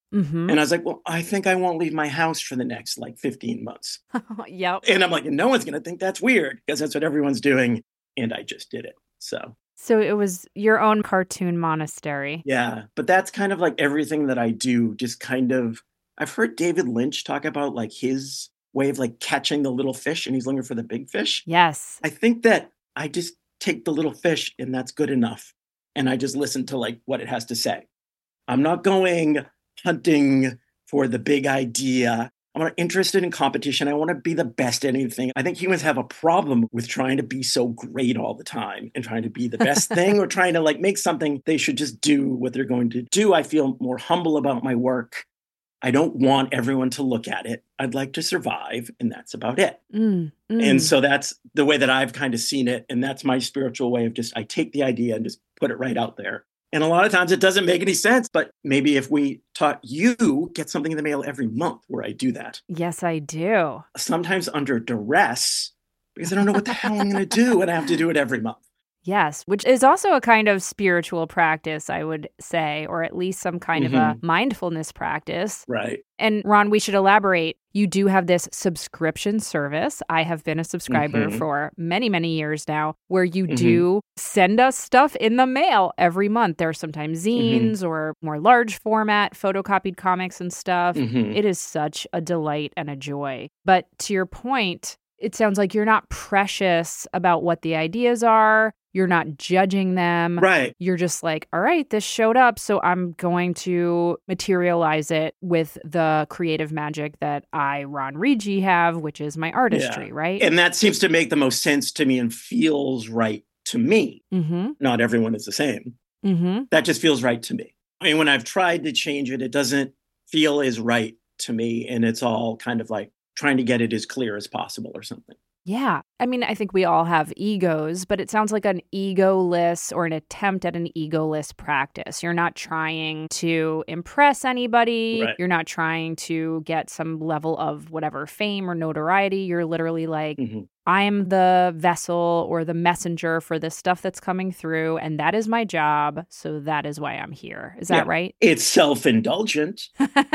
Mm-hmm. And I was like, well, I think I won't leave my house for the next like fifteen months. Yep. And I'm like, no one's going to think that's weird because that's what everyone's doing. And I just did it. So. So it was your own cartoon monastery. Yeah. But that's kind of like everything that I do, just kind of, I've heard David Lynch talk about like his way of like catching the little fish and he's looking for the big fish. Yes. I think that I just take the little fish and that's good enough. And I just listen to like what it has to say. I'm not going hunting for the big idea. I'm not interested in competition. I want to be the best at anything. I think humans have a problem with trying to be so great all the time and trying to be the best thing or trying to like make something. They should just do what they're going to do. I feel more humble about my work. I don't want everyone to look at it. I'd like to survive, and that's about it. Mm, mm. And so that's the way that I've kind of seen it. And that's my spiritual way of just, I take the idea and just put it right out there. And a lot of times it doesn't make any sense, but maybe if we taught you get something in the mail every month where I do that. Yes, I do. Sometimes under duress, because I don't know what the hell I'm going to do and I have to do it every month. Yes, which is also a kind of spiritual practice, I would say, or at least some kind Mm-hmm. of a mindfulness practice. Right. And Ron, we should elaborate. You do have this subscription service. I have been a subscriber Mm-hmm. for many, many years now, where you Mm-hmm. do send us stuff in the mail every month. There are sometimes zines Mm-hmm. or more large format photocopied comics and stuff. Mm-hmm. It is such a delight and a joy. But to your point, it sounds like you're not precious about what the ideas are. You're not judging them. Right. You're just like, all right, this showed up, so I'm going to materialize it with the creative magic that I, Ron Rigi, have, which is my artistry, Yeah. right? And that seems to make the most sense to me and feels right to me. Mm-hmm. Not everyone is the same. Mm-hmm. That just feels right to me. I mean, when I've tried to change it, it doesn't feel as right to me. And it's all kind of like trying to get it as clear as possible or something. Yeah. I mean, I think we all have egos, but it sounds like an egoless or an attempt at an egoless practice. You're not trying to impress anybody. Right. You're not trying to get some level of whatever fame or notoriety. You're literally like, Mm-hmm. I'm the vessel or the messenger for this stuff that's coming through, and that is my job. So that is why I'm here. Is that Yeah. right? It's self-indulgent,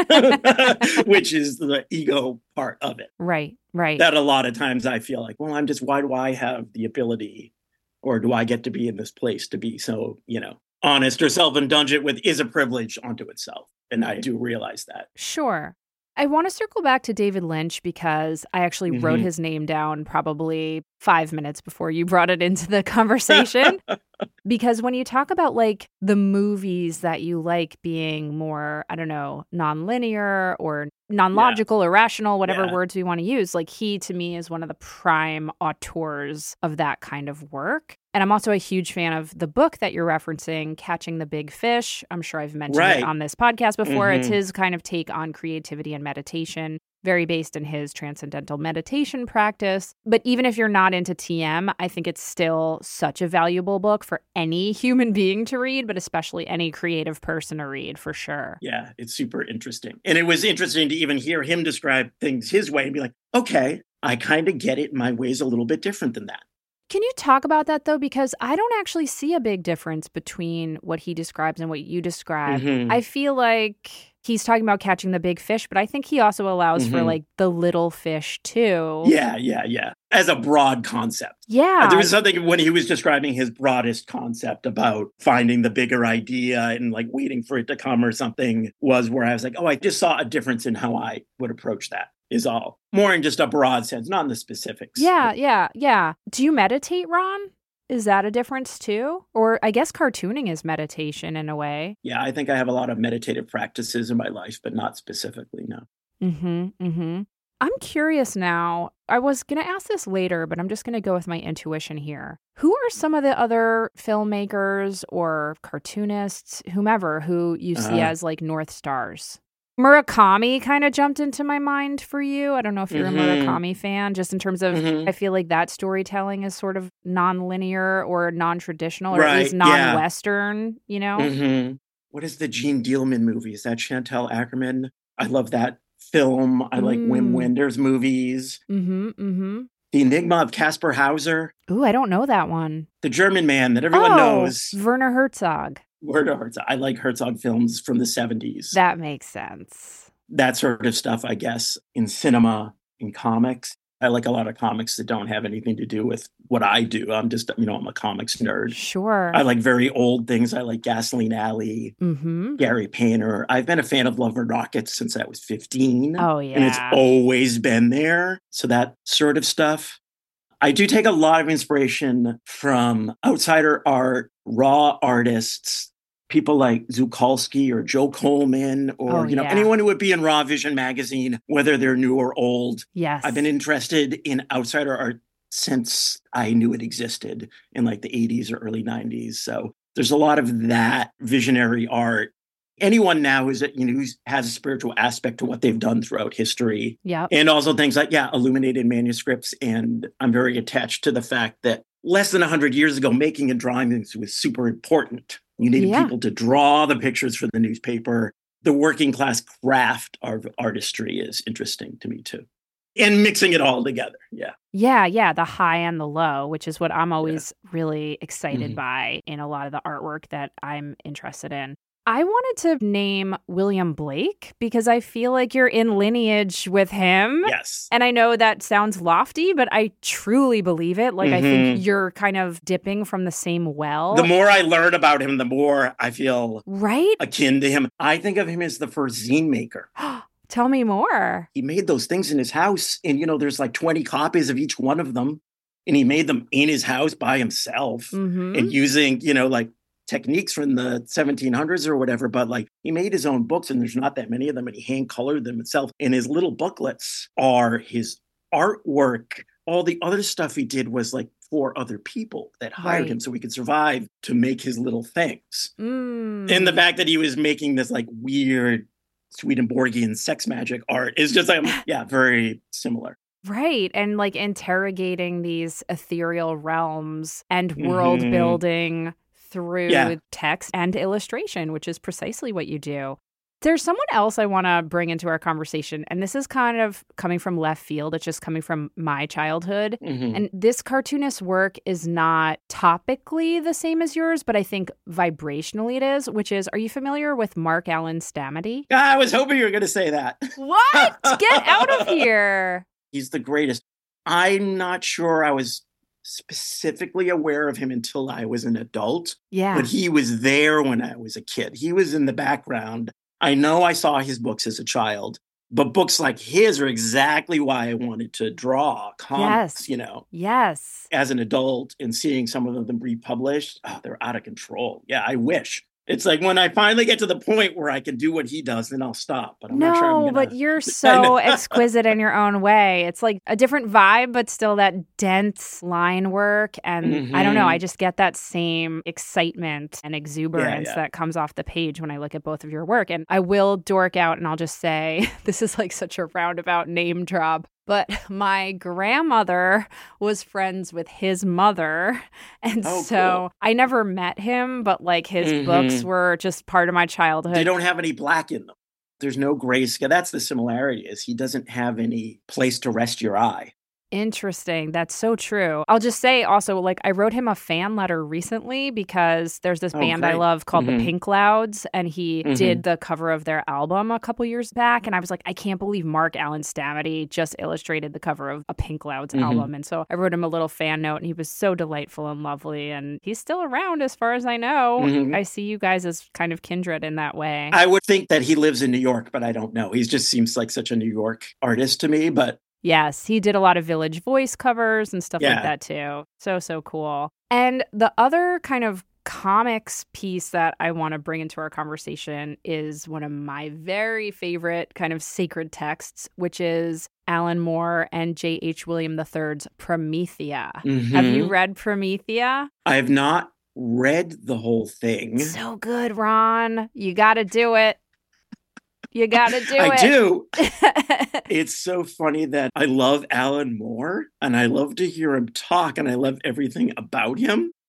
which is the ego part of it. Right, right. That a lot of times I feel like, well, I'm just, why do I have the ability or do I get to be in this place to be so, you know, honest or self-indulgent with is a privilege onto itself. And I do realize that. Sure. I want to circle back to David Lynch because I actually Mm-hmm. wrote his name down probably five minutes before you brought it into the conversation. Because when you talk about like the movies that you like being more, I don't know, nonlinear or non-logical, irrational, whatever Yeah. words we want to use, like he to me is one of the prime auteurs of that kind of work. And I'm also a huge fan of the book that you're referencing, Catching the Big Fish. I'm sure I've mentioned Right. it on this podcast before. Mhm. It's his kind of take on creativity and meditation, very based in his transcendental meditation practice. But even if you're not into T M, I think it's still such a valuable book for any human being to read, but especially any creative person to read, for sure. Yeah, it's super interesting. And it was interesting to even hear him describe things his way and be like, okay, I kind of get it. My way's a little bit different than that. Can you talk about that, though? Because I don't actually see a big difference between what he describes and what you describe. Mhm. I feel like he's talking about catching the big fish, but I think he also allows for Mhm. like the little fish too. Yeah, yeah, yeah. As a broad concept. Yeah. There was something when he was describing his broadest concept about finding the bigger idea and like waiting for it to come or something was where I was like, oh, I just saw a difference in how I would approach that is all. More in just a broad sense, not in the specifics. Yeah, yeah, yeah. Do you meditate, Ron? Is that a difference too? Or I guess cartooning is meditation in a way. Yeah, I think I have a lot of meditative practices in my life, but not specifically, no. Mm-hmm, mm-hmm. I'm curious now. I was going to ask this later, but I'm just going to go with my intuition here. Who are some of the other filmmakers or cartoonists, whomever, who you see Uh-huh. as like North Stars? Murakami kind of jumped into my mind for you. I don't know if you're Mhm. a Murakami fan, just in terms of, Mhm. I feel like that storytelling is sort of non-linear or non-traditional, or at Right, least yeah. non-Western, you know? Mhm. What is the Gene Dealman movie? Is that Chantal Ackerman? I love that film. I like Wim Mm. Wenders movies. Mm-hmm, mm-hmm. The Enigma of Caspar Hauser, Ooh, I don't know that one. the German man that everyone oh, knows. Werner Herzog. Werner Herzog. I like Herzog films from the seventies. That makes sense. That sort of stuff, I guess, in cinema, in comics. I like a lot of comics that don't have anything to do with what I do. I'm just, you know, I'm a comics nerd. Sure. I like very old things. I like Gasoline Alley, mm-hmm. Gary Painter. I've been a fan of Love and Rockets since I was fifteen. Oh, yeah. And it's always been there. So that sort of stuff. I do take a lot of inspiration from outsider art, raw artists, people like Zukalski or Joe Coleman, or, oh, you know, yeah. anyone who would be in Raw Vision magazine, whether they're new or old. Yes. I've been interested in outsider art since I knew it existed in like the eighties or early nineties. So there's a lot of that visionary art. Anyone now who's, you know, who has a spiritual aspect to what they've done throughout history. Yeah. And also things like, yeah, illuminated manuscripts. And I'm very attached to the fact that less than one hundred years ago, making and drawing things was super important. You needed yeah. people to draw the pictures for the newspaper. The working class craft of artistry is interesting to me, too. And mixing it all together. Yeah. Yeah. Yeah. The high and the low, which is what I'm always yeah. really excited mm-hmm. by in a lot of the artwork that I'm interested in. I wanted to name William Blake because I feel like you're in lineage with him. Yes. And I know that sounds lofty, but I truly believe it. Like, mm-hmm. I think you're kind of dipping from the same well. The more I learn about him, the more I feel right? akin to him. I think of him as the first zine maker. Tell me more. He made those things in his house. And, you know, there's like twenty copies of each one of them. And he made them in his house by himself mm-hmm. and using, you know, like, techniques from the seventeen hundreds or whatever, but like he made his own books and there's not that many of them and he hand colored them himself. And his little booklets are his artwork. All the other stuff he did was like for other people that hired right. him so he could survive to make his little things. Mm. And the fact that he was making this like weird Swedenborgian sex magic art is just like, yeah, very similar. Right. And like interrogating these ethereal realms and world mm-hmm. building through yeah. text and illustration, which is precisely what you do. There's someone else I want to bring into our conversation, and this is kind of coming from left field. It's just coming from my childhood. Mm-hmm. And this cartoonist work is not topically the same as yours, but I think vibrationally it is, which is, are you familiar with Mark Allen Stamety? I was hoping you were going to say that. What? Get out of here. He's the greatest. I'm not sure I was specifically aware of him until I was an adult. Yeah. But he was there when I was a kid. He was in the background. I know I saw his books as a child, but books like his are exactly why I wanted to draw comics, yes. you know. Yes. As an adult and seeing some of them republished, oh, they're out of control. Yeah, I wish. It's like when I finally get to the point where I can do what he does, then I'll stop. But I'm no, not sure I'm gonna... but you're so exquisite in your own way. It's like a different vibe, but still that dense line work. And mm-hmm. I don't know, I just get that same excitement and exuberance yeah, yeah. that comes off the page when I look at both of your work. And I will dork out and I'll just say, this is like such a roundabout name drop. But my grandmother was friends with his mother. And oh, so cool. I never met him, but like his mm-hmm. books were just part of my childhood. They don't have any black in them. There's no grayscale. That's the similarity, is he doesn't have any place to rest your eye. Interesting. That's so true. I'll just say also, like, I wrote him a fan letter recently because there's this oh, band great. I love called mm-hmm. the Pink Louds, and he mm-hmm. did the cover of their album a couple years back. And I was like, I can't believe Mark Allen Stamety just illustrated the cover of a Pink Louds mm-hmm. album. And so I wrote him a little fan note, and he was so delightful and lovely. And he's still around as far as I know. Mm-hmm. I see you guys as kind of kindred in that way. I would think that he lives in New York, but I don't know. He just seems like such a New York artist to me, but yes, he did a lot of Village Voice covers and stuff yeah. like that too. So, so cool. And the other kind of comics piece that I want to bring into our conversation is one of my very favorite kind of sacred texts, which is Alan Moore and J H William the third's Promethea. Mm-hmm. Have you read Promethea? I have not read the whole thing. So good, Ron. You got to do it. You got to do I it. I do. It's so funny that I love Alan Moore and I love to hear him talk and I love everything about him.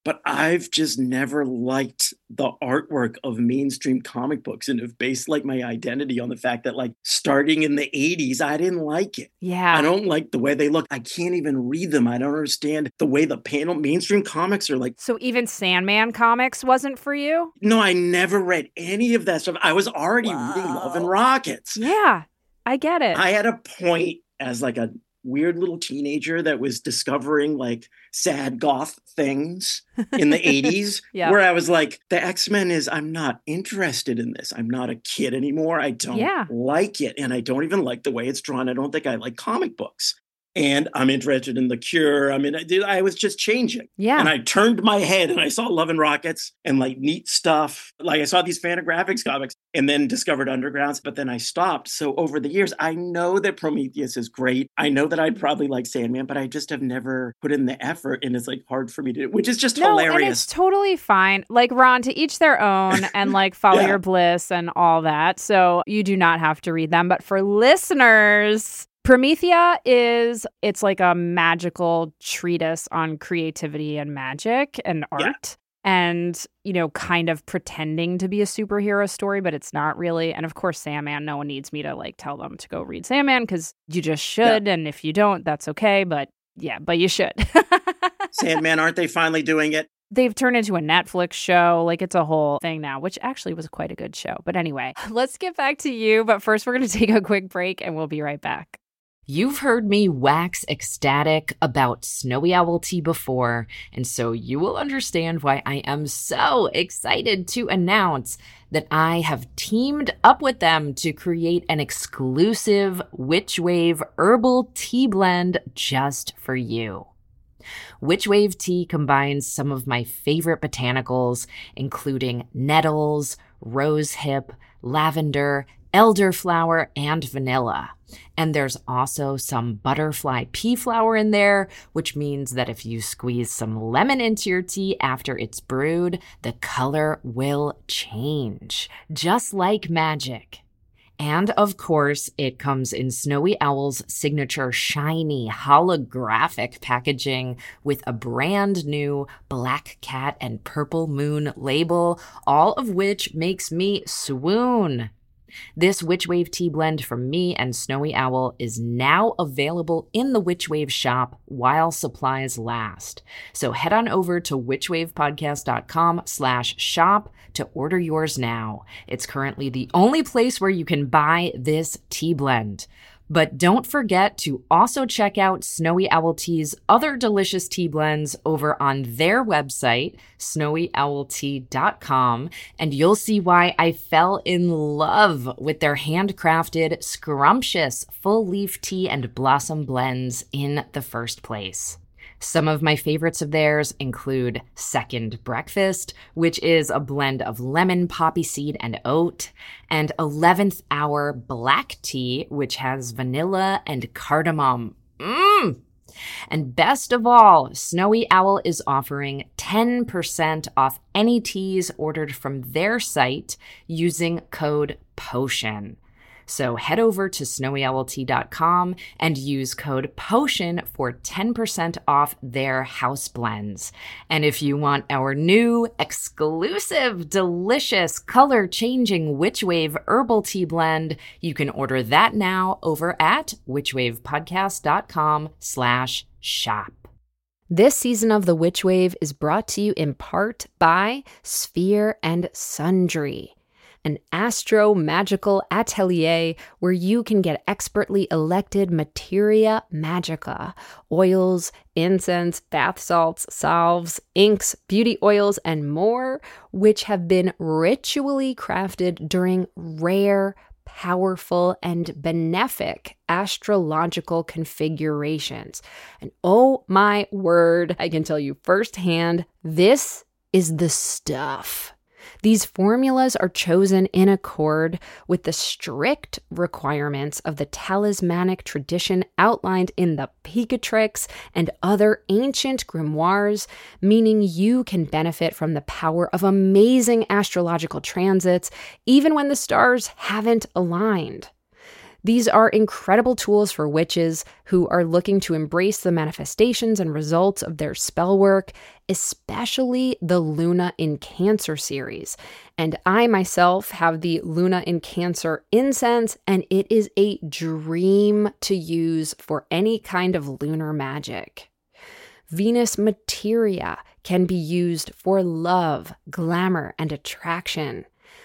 but I've just never liked the artwork of mainstream comic books and have based like my identity on the fact that like starting in the eighties, I didn't like it. Yeah. I don't like the way they look. I can't even read them. I don't understand the way the panel mainstream comics are like. So even Sandman comics wasn't for you? No, I never read any of that stuff. I was already Wow. reading Love and Rockets. Yeah, I get it. I had a point as like a weird little teenager that was discovering like sad goth things in the eighties Yeah. where I was like, the X-Men is, I'm not interested in this. I'm not a kid anymore. I don't Yeah. like it. And I don't even like the way it's drawn. I don't think I like comic books. And I'm interested in The Cure. I mean, I, did, I was just changing. Yeah. And I turned my head and I saw Love and Rockets and like neat stuff. Like I saw these Fantagraphics comics and then discovered Undergrounds, but then I stopped. So over the years, I know that Prometheus is great. I know that I'd probably like Sandman, but I just have never put in the effort and it's like hard for me to do, which is just no, hilarious. And it's totally fine. Like, Ron, to each their own and like follow Yeah. your bliss and all that. So you do not have to read them. But for listeners, Promethea is, it's like a magical treatise on creativity and magic and art. Yeah. And, you know, kind of pretending to be a superhero story, but it's not really. And of course, Sandman, no one needs me to like tell them to go read Sandman because you just should. Yeah. And if you don't, that's okay. But yeah, but you should. Sandman, aren't they finally doing it? They've turned into a Netflix show. Like, it's a whole thing now, which actually was quite a good show. But anyway, let's get back to you. But first, we're going to take a quick break and we'll be right back. You've heard me wax ecstatic about Snowy Owl Tea before, and so you will understand why I am so excited to announce that I have teamed up with them to create an exclusive Witch Wave herbal tea blend just for you. Witch Wave tea combines some of my favorite botanicals, including nettles, rosehip, lavender, elderflower, and vanilla. And there's also some butterfly pea flower in there, which means that if you squeeze some lemon into your tea after it's brewed, the color will change, just like magic. And of course, it comes in Snowy Owl's signature shiny holographic packaging with a brand new Black Cat and Purple Moon label, all of which makes me swoon. This Witch Wave tea blend from me and Snowy Owl is now available in the Witch Wave shop while supplies last. So head on over to witchwavepodcast.com slash shop to order yours now. It's currently the only place where you can buy this tea blend. But don't forget to also check out Snowy Owl Tea's other delicious tea blends over on their website, snowy owl tea dot com, and you'll see why I fell in love with their handcrafted, scrumptious, full-leaf tea and blossom blends in the first place. Some of my favorites of theirs include Second Breakfast, which is a blend of lemon, poppy seed, and oat, and eleventh Hour Black Tea, which has vanilla and cardamom. Mmm! And best of all, Snowy Owl is offering ten percent off any teas ordered from their site using code POTION. So head over to snowy owl tea dot com and use code POTION for ten percent off their house blends. And if you want our new, exclusive, delicious, color-changing Witch Wave herbal tea blend, you can order that now over at witchwavepodcast.com slash shop. This season of The Witch Wave is brought to you in part by Sphere and Sundry, an astro-magical atelier where you can get expertly elected materia magica, oils, incense, bath salts, salves, inks, beauty oils, and more, which have been ritually crafted during rare, powerful, and benefic astrological configurations. And oh my word, I can tell you firsthand, this is the stuff. These formulas are chosen in accord with the strict requirements of the talismanic tradition outlined in the Picatrix and other ancient grimoires, meaning you can benefit from the power of amazing astrological transits even when the stars haven't aligned. These are incredible tools for witches who are looking to embrace the manifestations and results of their spell work, especially the Luna in Cancer series. And I myself have the Luna in Cancer incense, and it is a dream to use for any kind of lunar magic. Venus materia can be used for love, glamour, and attraction.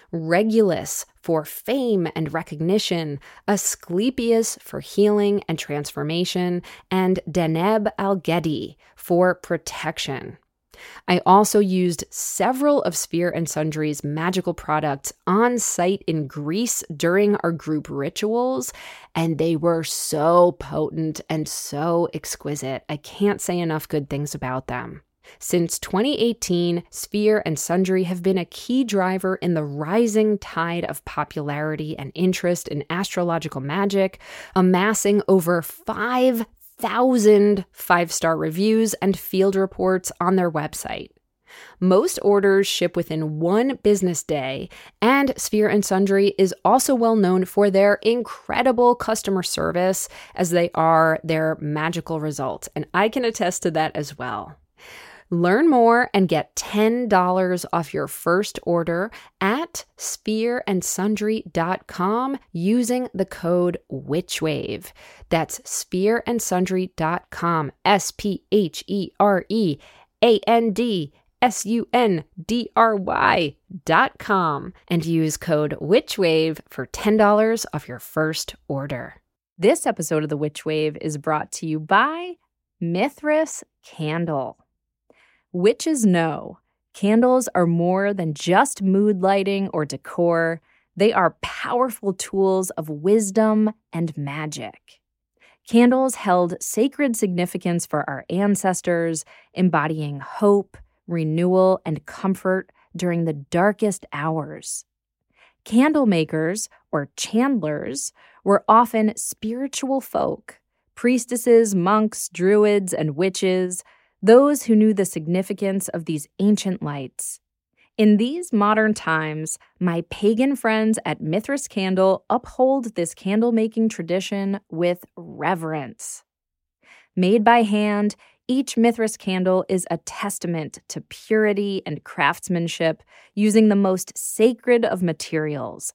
Regulus for fame and recognition, Asclepius for healing and transformation, and Deneb al-Gedi for protection. I also used several of Sphere and Sundry's magical products on site in Greece during our group rituals, and they were so potent and so exquisite. I can't say enough good things about them. Since twenty eighteen, Sphere and Sundry have been a key driver in the rising tide of popularity and interest in astrological magic, amassing over five thousand five-star reviews and field reports on their website. Most orders ship within one business day, and Sphere and Sundry is also well known for their incredible customer service, as they are their magical results, and I can attest to that as well. Learn more and get ten dollars off your first order at sphere and sundry dot com using the code WitchWave. That's sphere and sundry dot com, S P H E R E A N D S U N D R Y dot com, and use code WitchWave for ten dollars off your first order. This episode of The Witch Wave is brought to you by Mithras Candle. Witches know candles are more than just mood lighting or decor. They are powerful tools of wisdom and magic. Candles held sacred significance for our ancestors, embodying hope, renewal, and comfort during the darkest hours. Candle makers, or chandlers, were often spiritual folk, priestesses, monks, druids, and witches, those who knew the significance of these ancient lights. In these modern times, my pagan friends at Mithras Candle uphold this candle-making tradition with reverence. Made by hand, each Mithras candle is a testament to purity and craftsmanship, using the most sacred of materials,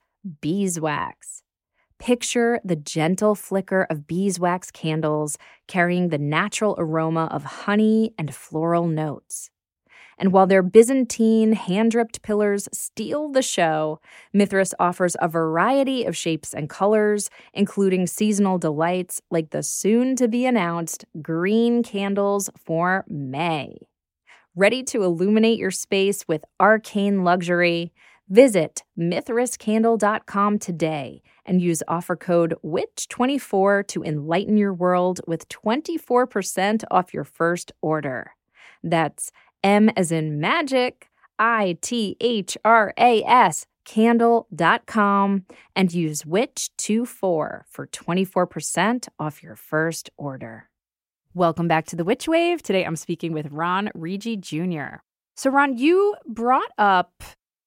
beeswax. Picture the gentle flicker of beeswax candles carrying the natural aroma of honey and floral notes. And while their Byzantine hand-dripped pillars steal the show, Mithras offers a variety of shapes and colors, including seasonal delights like the soon-to-be-announced green candles for May. Ready to illuminate your space with arcane luxury? Visit mithras candle dot com today and use offer code witch twenty-four to enlighten your world with twenty-four percent off your first order. That's M as in magic, I T H R A S, candle dot com, and use witch twenty-four for twenty-four percent off your first order. Welcome back to The Witch Wave. Today I'm speaking with Ron Rigi Junior So Ron, you brought up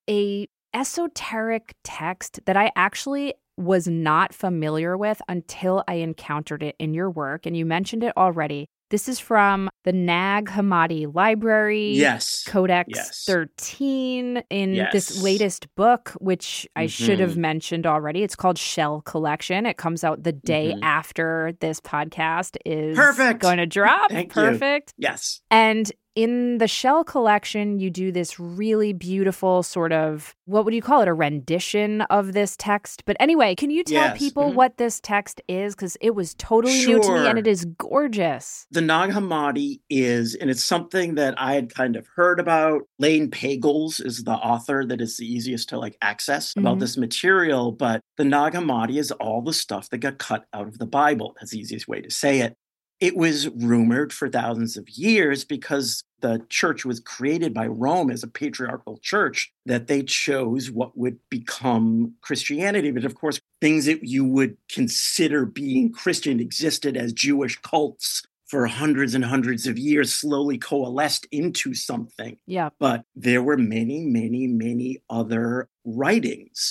a esoteric text that I actually was not familiar with until I encountered it in your work, and you mentioned it already. This is from the Nag Hammadi Library. Yes. Codex yes. thirteen in yes. this latest book, which I mm-hmm. should have mentioned already. It's called Shell Collection. It comes out the day mm-hmm. after this podcast is Perfect. going to drop. Thank Perfect. You. Yes. And in the Shell Collection, you do this really beautiful sort of, what would you call it, a rendition of this text? But anyway, can you tell yes. people mm-hmm. what this text is? Because it was totally sure. new to me, and it is gorgeous. The Nag Hammadi is, and it's something that I had kind of heard about. Lane Pagels is the author that is the easiest to like access mm-hmm. about this material. But the Nag Hammadi is all the stuff that got cut out of the Bible. That's the easiest way to say it. It was rumored for thousands of years because the church was created by Rome as a patriarchal church that they chose what would become Christianity. But of course, things that you would consider being Christian existed as Jewish cults for hundreds and hundreds of years, slowly coalesced into something. Yeah. But there were many, many, many other writings.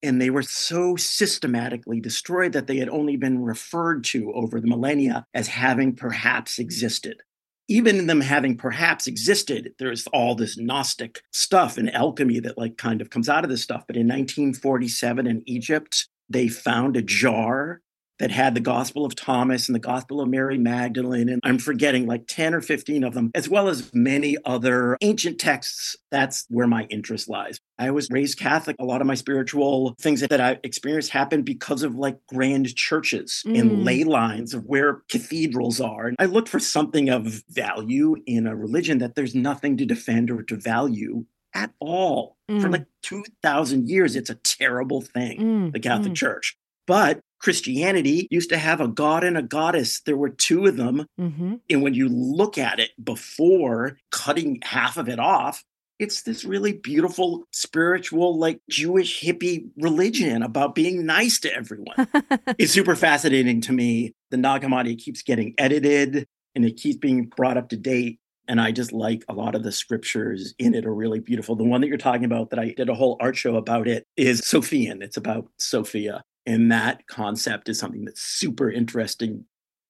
And they were so systematically destroyed that they had only been referred to over the millennia as having perhaps existed. Even in them having perhaps existed, there's all this Gnostic stuff and alchemy that like kind of comes out of this stuff. But in nineteen forty-seven in Egypt, they found a jar that had the Gospel of Thomas and the Gospel of Mary Magdalene, and I'm forgetting like ten or fifteen of them, as well as many other ancient texts. That's where my interest lies. I was raised Catholic. A lot of my spiritual things that I experienced happened because of like grand churches mm. and ley lines of where cathedrals are. And I looked for something of value in a religion that there's nothing to defend or to value at all. Mm. For like two thousand years, it's a terrible thing, mm. the Catholic mm. Church. But Christianity used to have a god and a goddess. There were two of them. Mm-hmm. And when you look at it before cutting half of it off, it's this really beautiful, spiritual, like Jewish hippie religion about being nice to everyone. It's super fascinating to me. The Nag Hammadi keeps getting edited and it keeps being brought up to date. And I just like a lot of the scriptures in it are really beautiful. The one that you're talking about that I did a whole art show about it is Sophian. It's about Sophia. And that concept is something that's super interesting.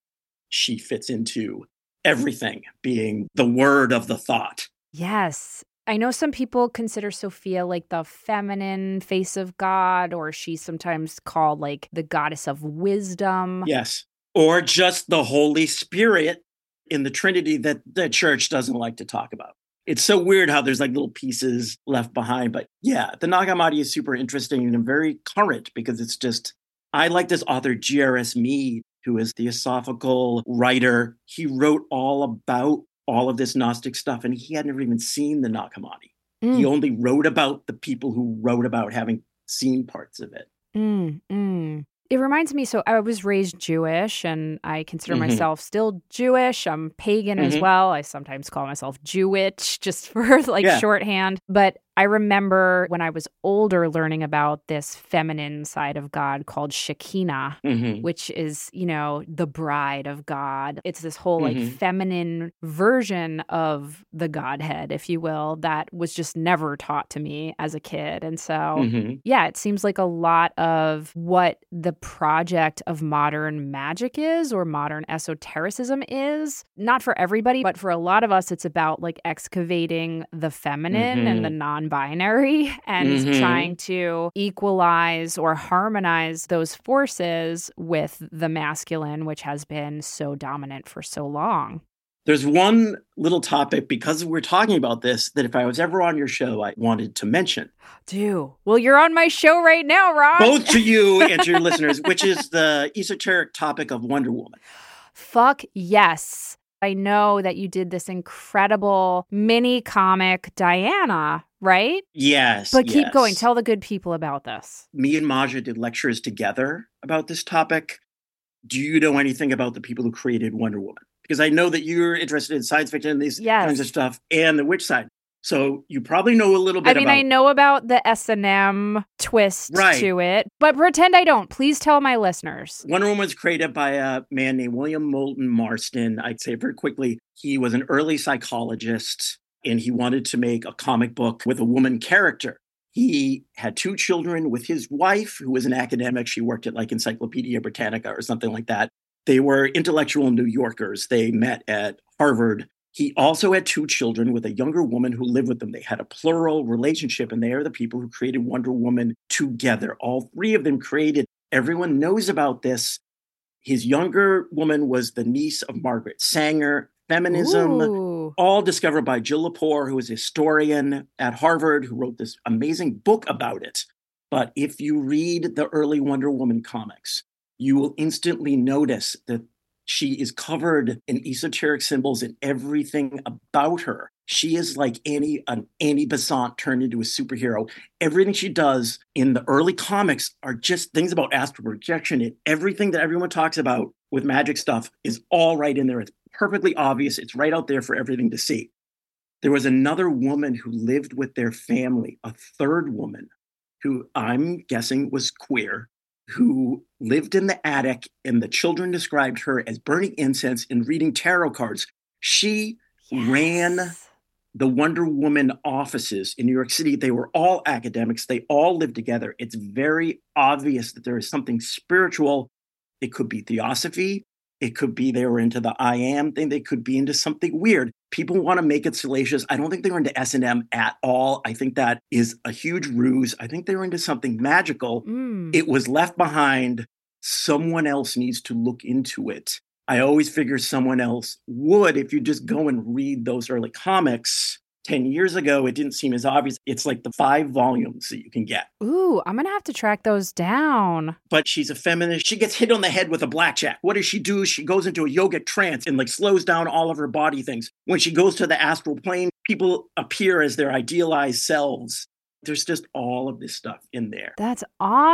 She fits into everything, being the word of the thought. Yes. I know some people consider Sophia like the feminine face of God, or she's sometimes called like the goddess of wisdom. Yes. Or just the Holy Spirit in the Trinity that the church doesn't like to talk about. It's so weird how there's like little pieces left behind. But yeah, the Nag Hammadi is super interesting and very current because it's just, I like this author, G R S Mead, who is the Theosophical writer. He wrote all about all of this Gnostic stuff and he had never even seen the Nag Hammadi. Mm. He only wrote about the people who wrote about having seen parts of it. Mm, mm. It reminds me, so I was raised Jewish and I consider mm-hmm. myself still Jewish. I'm pagan mm-hmm. as well. I sometish call myself Jewitch just for like yeah. shorthand. But I remember when I was older learning about this feminine side of God called Shekinah, mm-hmm. which is, you know, the bride of God. It's this whole mm-hmm. like feminine version of the Godhead, if you will, that was just never taught to me as a kid. And so, mm-hmm. yeah, it seems like a lot of what the project of modern magic is or modern esotericism is. Not for everybody, but for a lot of us, it's about like excavating the feminine mm-hmm. and the non binary and mm-hmm. trying to equalize or harmonize those forces with the masculine, which has been so dominant for so long. There's one little topic, because we're talking about this, that if I was ever on your show, I wanted to mention. Do. Well, you're on my show right now, Ron. Both to you and to your listeners, which is the esoteric topic of Wonder Woman. Fuck yes. I know that you did this incredible mini comic, Diana, right? Yes. But keep yes. going. Tell the good people about this. Me and Maja did lectures together about this topic. Do you know anything about the people who created Wonder Woman? Because I know that you're interested in science fiction and these yes. kinds of stuff and the witch side. So you probably know a little bit about... I mean, about- I know about the S and M twist right. to it, but pretend I don't. Please tell my listeners. Wonder Woman was created by a man named William Moulton Marston. I'd say very quickly, he was an early psychologist, and he wanted to make a comic book with a woman character. He had two children with his wife, who was an academic. She worked at like Encyclopedia Britannica or something like that. They were intellectual New Yorkers. They met at Harvard. He also had two children with a younger woman who lived with them. They had a plural relationship, and they are the people who created Wonder Woman together. All three of them created. Everyone knows about this. His younger woman was the niece of Margaret Sanger. Feminism, Ooh. All discovered by Jill Lepore, who is a historian at Harvard, who wrote this amazing book about it. But if you read the early Wonder Woman comics, you will instantly notice that she is covered in esoteric symbols and everything about her. She is like Annie, an Annie Besant turned into a superhero. Everything she does in the early comics are just things about astral projection. And everything that everyone talks about with magic stuff is all right in there. It's perfectly obvious. It's right out there for everything to see. There was another woman who lived with their family, a third woman, who I'm guessing was queer, who lived in the attic, and the children described her as burning incense and reading tarot cards. She yes. ran the Wonder Woman offices in New York City, they were all academics. They all lived together. It's very obvious that there is something spiritual. It could be theosophy. It could be they were into the I am thing. They could be into something weird. People want to make it salacious. I don't think they were into S and M at all. I think that is a huge ruse. I think they were into something magical. Mm. It was left behind. Someone else needs to look into it. I always figure someone else would. If you just go and read those early comics, ten years ago, it didn't seem as obvious. It's like the five volumes that you can get. Ooh, I'm going to have to track those down. But she's a feminist. She gets hit on the head with a blackjack. What does she do? She goes into a yogic trance and like slows down all of her body things. When she goes to the astral plane, people appear as their idealized selves. There's just all of this stuff in there. That's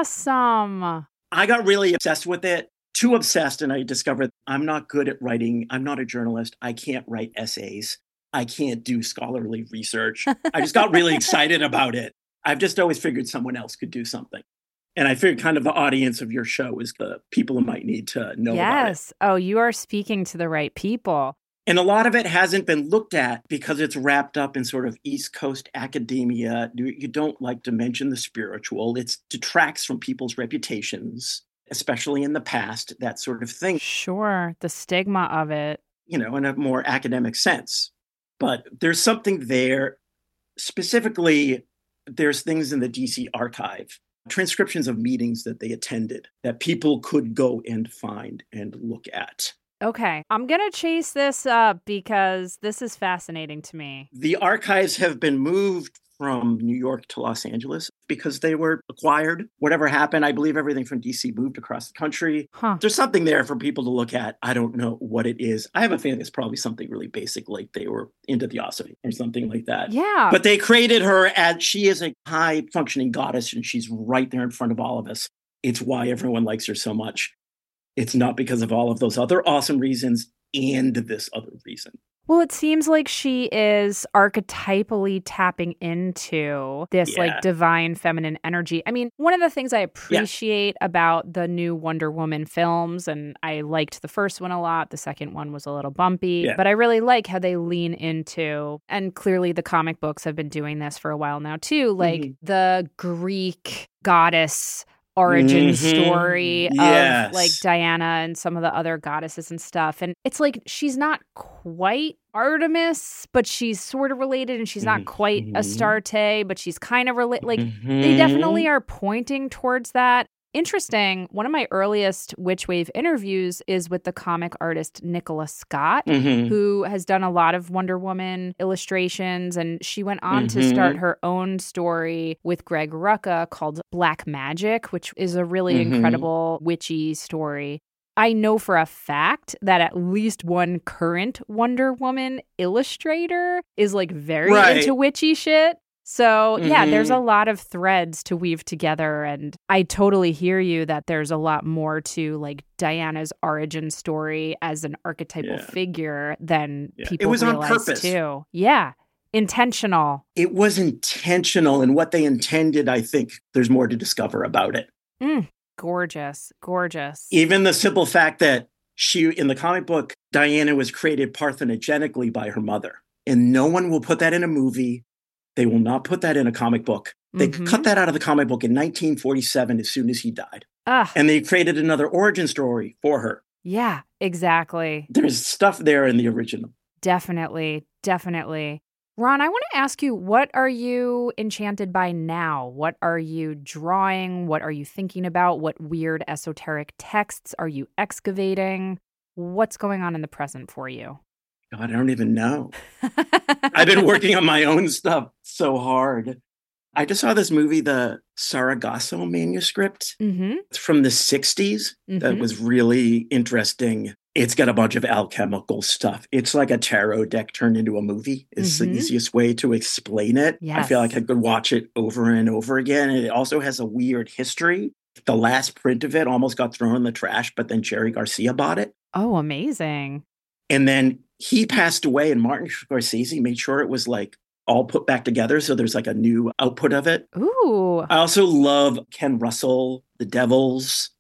awesome. I got really obsessed with it. Too obsessed, and I discovered I'm not good at writing. I'm not a journalist. I can't write essays. I can't do scholarly research. I just got really excited about it. I've just always figured someone else could do something. And I figured kind of the audience of your show is the people who might need to know about it. Yes. Oh, you are speaking to the right people. And a lot of it hasn't been looked at because it's wrapped up in sort of East Coast academia. You don't like to mention the spiritual. It detracts from people's reputations, especially in the past, that sort of thing. Sure. The stigma of it. You know, in a more academic sense. But there's something there. Specifically, there's things in the D C archive, transcriptions of meetings that they attended that people could go and find and look at. Okay, I'm going to chase this up because this is fascinating to me. The archives have been moved from New York to Los Angeles because they were acquired. Whatever happened, I believe everything from D C moved across the country. Huh. There's something there for people to look at. I don't know what it is. I have a feeling it's probably something really basic, like they were into theosophy or something like that. Yeah. But they created her as she is a high functioning goddess and she's right there in front of all of us. It's why everyone likes her so much. It's not because of all of those other awesome reasons and this other reason. Well, it seems like she is archetypally tapping into this Yeah. like divine feminine energy. I mean, one of the things I appreciate yeah. about the new Wonder Woman films, and I liked the first one a lot, the second one was a little bumpy, yeah. but I really like how they lean into, and clearly the comic books have been doing this for a while now too, like mm-hmm. the Greek goddess origin mm-hmm. story yes. of like Diana and some of the other goddesses and stuff. And it's like she's not quite Artemis, but she's sort of related, and she's not quite mm-hmm. Astarte, but she's kind of related. Like mm-hmm. they definitely are pointing towards that. Interesting. One of my earliest Witch Wave interviews is with the comic artist Nicola Scott, mm-hmm. who has done a lot of Wonder Woman illustrations. And she went on mm-hmm. to start her own story with Greg Rucka called Black Magic, which is a really mm-hmm. incredible witchy story. I know for a fact that at least one current Wonder Woman illustrator is like very right. into witchy shit. So, yeah, mm-hmm. there's a lot of threads to weave together. And I totally hear you that there's a lot more to like Diana's origin story as an archetypal yeah. figure than yeah. people it was realize on purpose. too. Yeah. Intentional. It was intentional. And what they intended, I think there's more to discover about it. Mm, gorgeous. Gorgeous. Even the simple fact that she, in the comic book, Diana was created parthenogenically by her mother. And no one will put that in a movie. They will not put that in a comic book. They mm-hmm. cut that out of the comic book in nineteen forty-seven as soon as he died. Ugh. And they created another origin story for her. Yeah, exactly. There's stuff there in the original. Definitely, definitely. Ron, I want to ask you, what are you enchanted by now? What are you drawing? What are you thinking about? What weird esoteric texts are you excavating? What's going on in the present for you? God, I don't even know. I've been working on my own stuff so hard. I just saw this movie, the Saragosso manuscript. Mm-hmm. It's from the sixties. Mm-hmm. That was really interesting. It's got a bunch of alchemical stuff. It's like a tarot deck turned into a movie. It's mm-hmm. the easiest way to explain it. Yes. I feel like I could watch it over and over again. And it also has a weird history. The last print of it almost got thrown in the trash, but then Jerry Garcia bought it. Oh, amazing. And then he passed away and Martin Scorsese made sure it was like all put back together. So there's like a new output of it. Ooh. I also love Ken Russell, The Devils.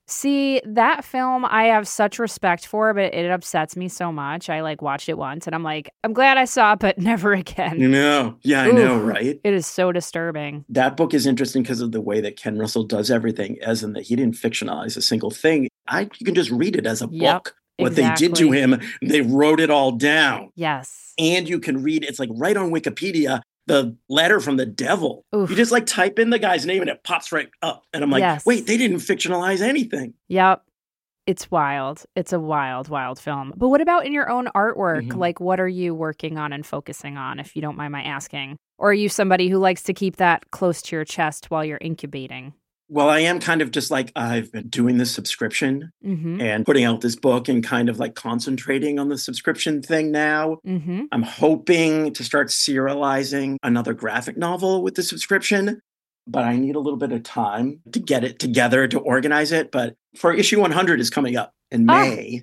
See, that film I have such respect for, but it upsets me so much. I like watched it once and I'm like, I'm glad I saw it, but never again. You know, yeah, I Oof, know, right? It is so disturbing. That book is interesting because of the way that Ken Russell does everything, as in that he didn't fictionalize a single thing. I you can just read it as a Yep, book. What exactly. they did to him, they wrote it all down. Yes. And you can read, it's like right on Wikipedia, the letter from the devil. Oof. You just like type in the guy's name and it pops right up. And I'm like, Yes. wait, they didn't fictionalize anything. Yep. It's wild. It's a wild, wild film. But what about in your own artwork? Mhm. Like, what are you working on and focusing on, if you don't mind my asking? Or are you somebody who likes to keep that close to your chest while you're incubating? Well, I am kind of just like, I've been doing this subscription Mm-hmm. and putting out this book and kind of like concentrating on the subscription thing now. Mm-hmm. I'm hoping to start serializing another graphic novel with the subscription, but I need a little bit of time to get it together, to organize it. But for issue one hundred is coming up in Ah. May.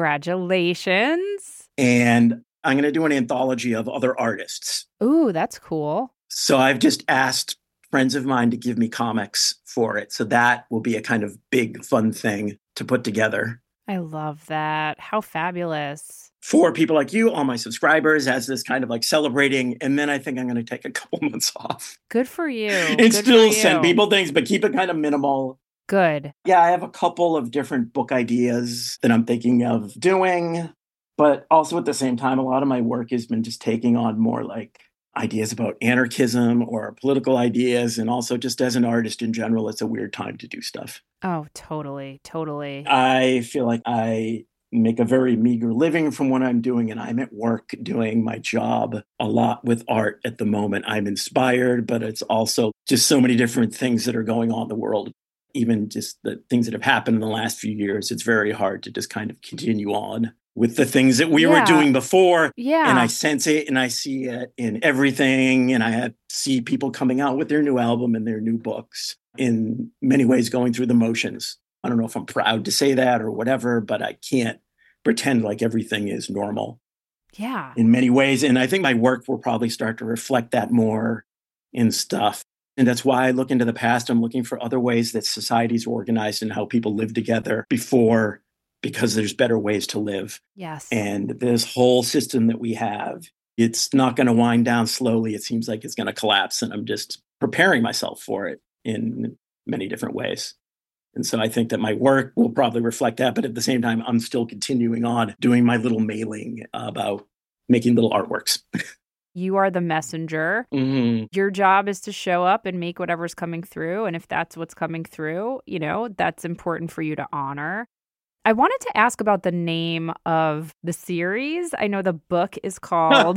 Congratulations. And I'm going to do an anthology of other artists. Ooh, that's cool. So I've just asked friends of mine to give me comics for it. So that will be a kind of big, fun thing to put together. I love that. How fabulous. For people like you, all my subscribers, as this kind of like celebrating. And then I think I'm going to take a couple months off. Good for you. And Good still for send you. people things, but keep it kind of minimal. Good. Yeah, I have a couple of different book ideas that I'm thinking of doing. But also at the same time, a lot of my work has been just taking on more like ideas about anarchism or political ideas. And also just as an artist in general, it's a weird time to do stuff. Oh, totally. Totally. I feel like I make a very meager living from what I'm doing, and I'm at work doing my job a lot with art at the moment. I'm inspired, but it's also just so many different things that are going on in the world. Even just the things that have happened in the last few years, it's very hard to just kind of continue on with the things that we Yeah. were doing before. Yeah. And I sense it and I see it in everything. And I have, see people coming out with their new album and their new books, in many ways going through the motions. I don't know if I'm proud to say that or whatever, but I can't pretend like everything is normal Yeah. in many ways. And I think my work will probably start to reflect that more in stuff. And that's why I look into the past. I'm looking for other ways that society's organized and how people live together before, because there's better ways to live. Yes. And this whole system that we have, it's not going to wind down slowly. It seems like it's going to collapse. And I'm just preparing myself for it in many different ways. And so I think that my work will probably reflect that. But at the same time, I'm still continuing on doing my little mailing about making little artworks. You are the messenger. Mm-hmm. Your job is to show up and make whatever's coming through. And if that's what's coming through, you know, that's important for you to honor. I wanted to ask about the name of the series. I know the book is called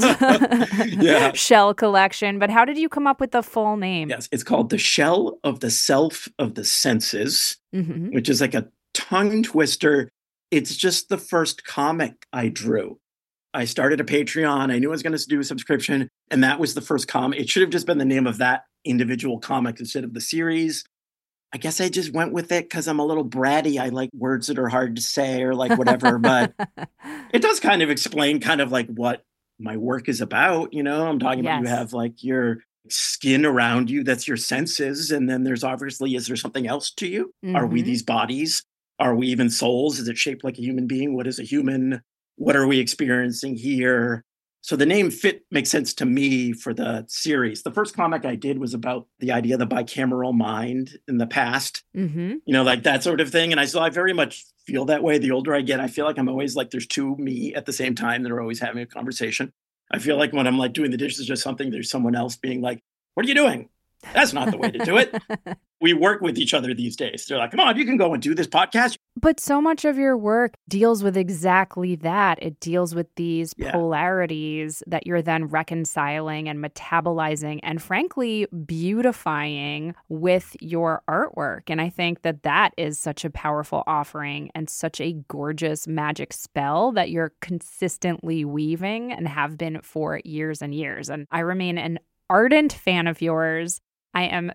Yeah. Shell Collection, but how did you come up with the full name? Yes, it's called The Shell of the Self of the Senses, Mm-hmm. which is like a tongue twister. It's just the first comic I drew. I started a Patreon. I knew I was going to do a subscription, and that was the first comic. It should have just been the name of that individual comic instead of the series. I guess I just went with it because I'm a little bratty. I like words that are hard to say or like whatever, but it does kind of explain kind of like what my work is about. You know, I'm talking about you Yes. have like your skin around you. That's your senses. And then there's obviously, is there something else to you? Are we Mhm. these bodies? Are we even souls? Is it shaped like a human being? What is a human? What are we experiencing here? So the name fit makes sense to me for the series. The first comic I did was about the idea of the bicameral mind in the past, Mm-hmm. you know, like that sort of thing. And I so I very much feel that way. The older I get, I feel like I'm always like there's two me at the same time that are always having a conversation. I feel like when I'm like doing the dishes or something, there's someone else being like, what are you doing? That's not the way to do it. We work with each other these days. They're like, come on, you can go and do this podcast. But so much of your work deals with exactly that. It deals with these Yeah. polarities that you're then reconciling and metabolizing and frankly beautifying with your artwork. And I think that that is such a powerful offering and such a gorgeous magic spell that you're consistently weaving and have been for years and years. And I remain an ardent fan of yours. I am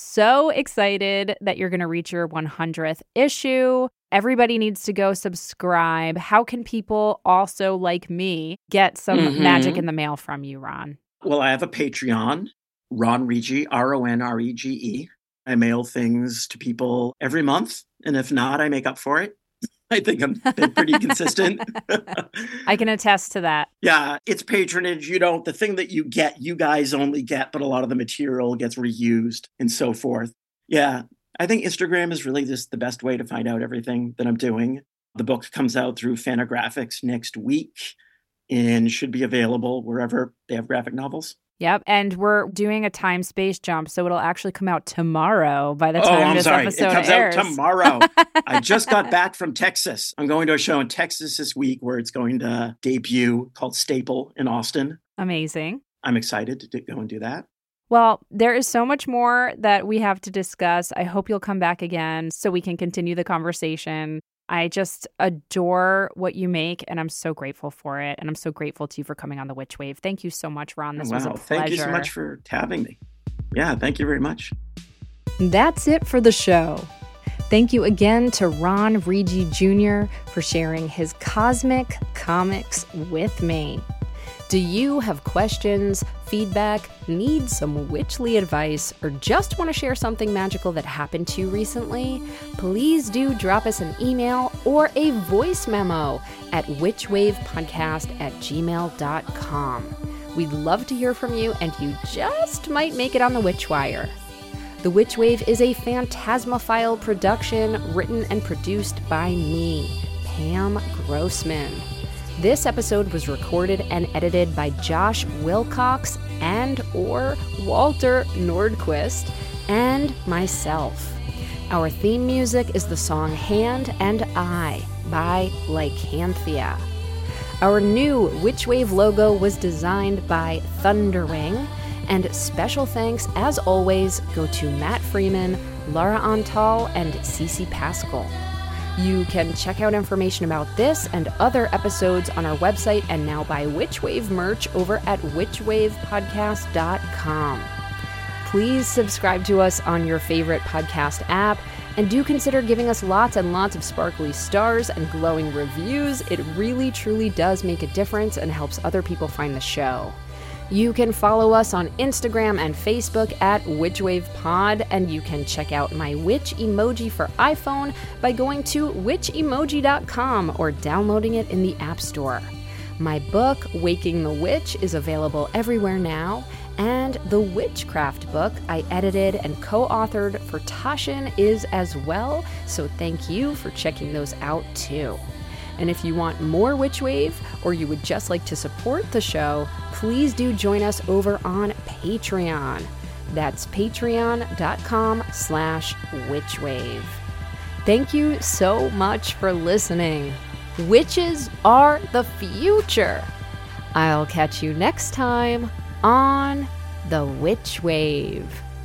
so excited that you're going to reach your one hundredth issue. Everybody needs to go subscribe. How can people also, like me, get some Mhm. magic in the mail from you, Ron? Well, I have a Patreon, Ron Rege, R O N R E G E. I mail things to people every month. And if not, I make up for it. I think I'm been pretty consistent. I can attest to that. Yeah, it's patronage. You don't, the thing that you get, you guys only get, but a lot of the material gets reused and so forth. Yeah, I think Instagram is really just the best way to find out everything that I'm doing. The book comes out through Fantagraphics next week and should be available wherever they have graphic novels. Yep. And we're doing a time space jump, so it'll actually come out tomorrow by the oh, time I'm this sorry. episode It comes airs. out tomorrow. I just got back from Texas. I'm going to a show in Texas this week where it's going to debut called Staple in Austin. Amazing. I'm excited to go and do that. Well, there is so much more that we have to discuss. I hope you'll come back again so we can continue the conversation. I just adore what you make, and I'm so grateful for it. And I'm so grateful to you for coming on The Witch Wave. Thank you so much, Ron. This oh, wow. was a pleasure. Thank you so much for having me. Yeah, thank you very much. That's it for the show. Thank you again to Ron Rigi Junior for sharing his cosmic comics with me. Do you have questions, feedback, need some witchly advice, or just want to share something magical that happened to you recently? Please do drop us an email or a voice memo at witchwavepodcast at gmail dot com. We'd love to hear from you, and you just might make it on the Witchwire. The Witch Wave is a Phantasmophile production written and produced by me, Pam Grossman. This episode was recorded and edited by Josh Wilcox and or Walter Nordquist and myself. Our theme music is the song Hand and I by Lycanthia. Our new Witch Wave logo was designed by Thunderwing, and special thanks, as always, go to Matt Freeman, Laura Antal, and Cece Pascal. You can check out information about this and other episodes on our website and now buy Witch Wave merch over at witch wave podcast dot com. Please subscribe to us on your favorite podcast app, and do consider giving us lots and lots of sparkly stars and glowing reviews. It really, truly does make a difference and helps other people find the show. You can follow us on Instagram and Facebook at WitchWavePod, and you can check out my witch emoji for iPhone by going to witch emoji dot com or downloading it in the App Store. My book, Waking the Witch, is available everywhere now, and the Witchcraft book I edited and co-authored for Taschen is as well, so thank you for checking those out too. And if you want more Witch Wave, or you would just like to support the show, please do join us over on Patreon. That's patreon dot com slash witchwave. Thank you so much for listening. Witches are the future. I'll catch you next time on The Witch Wave.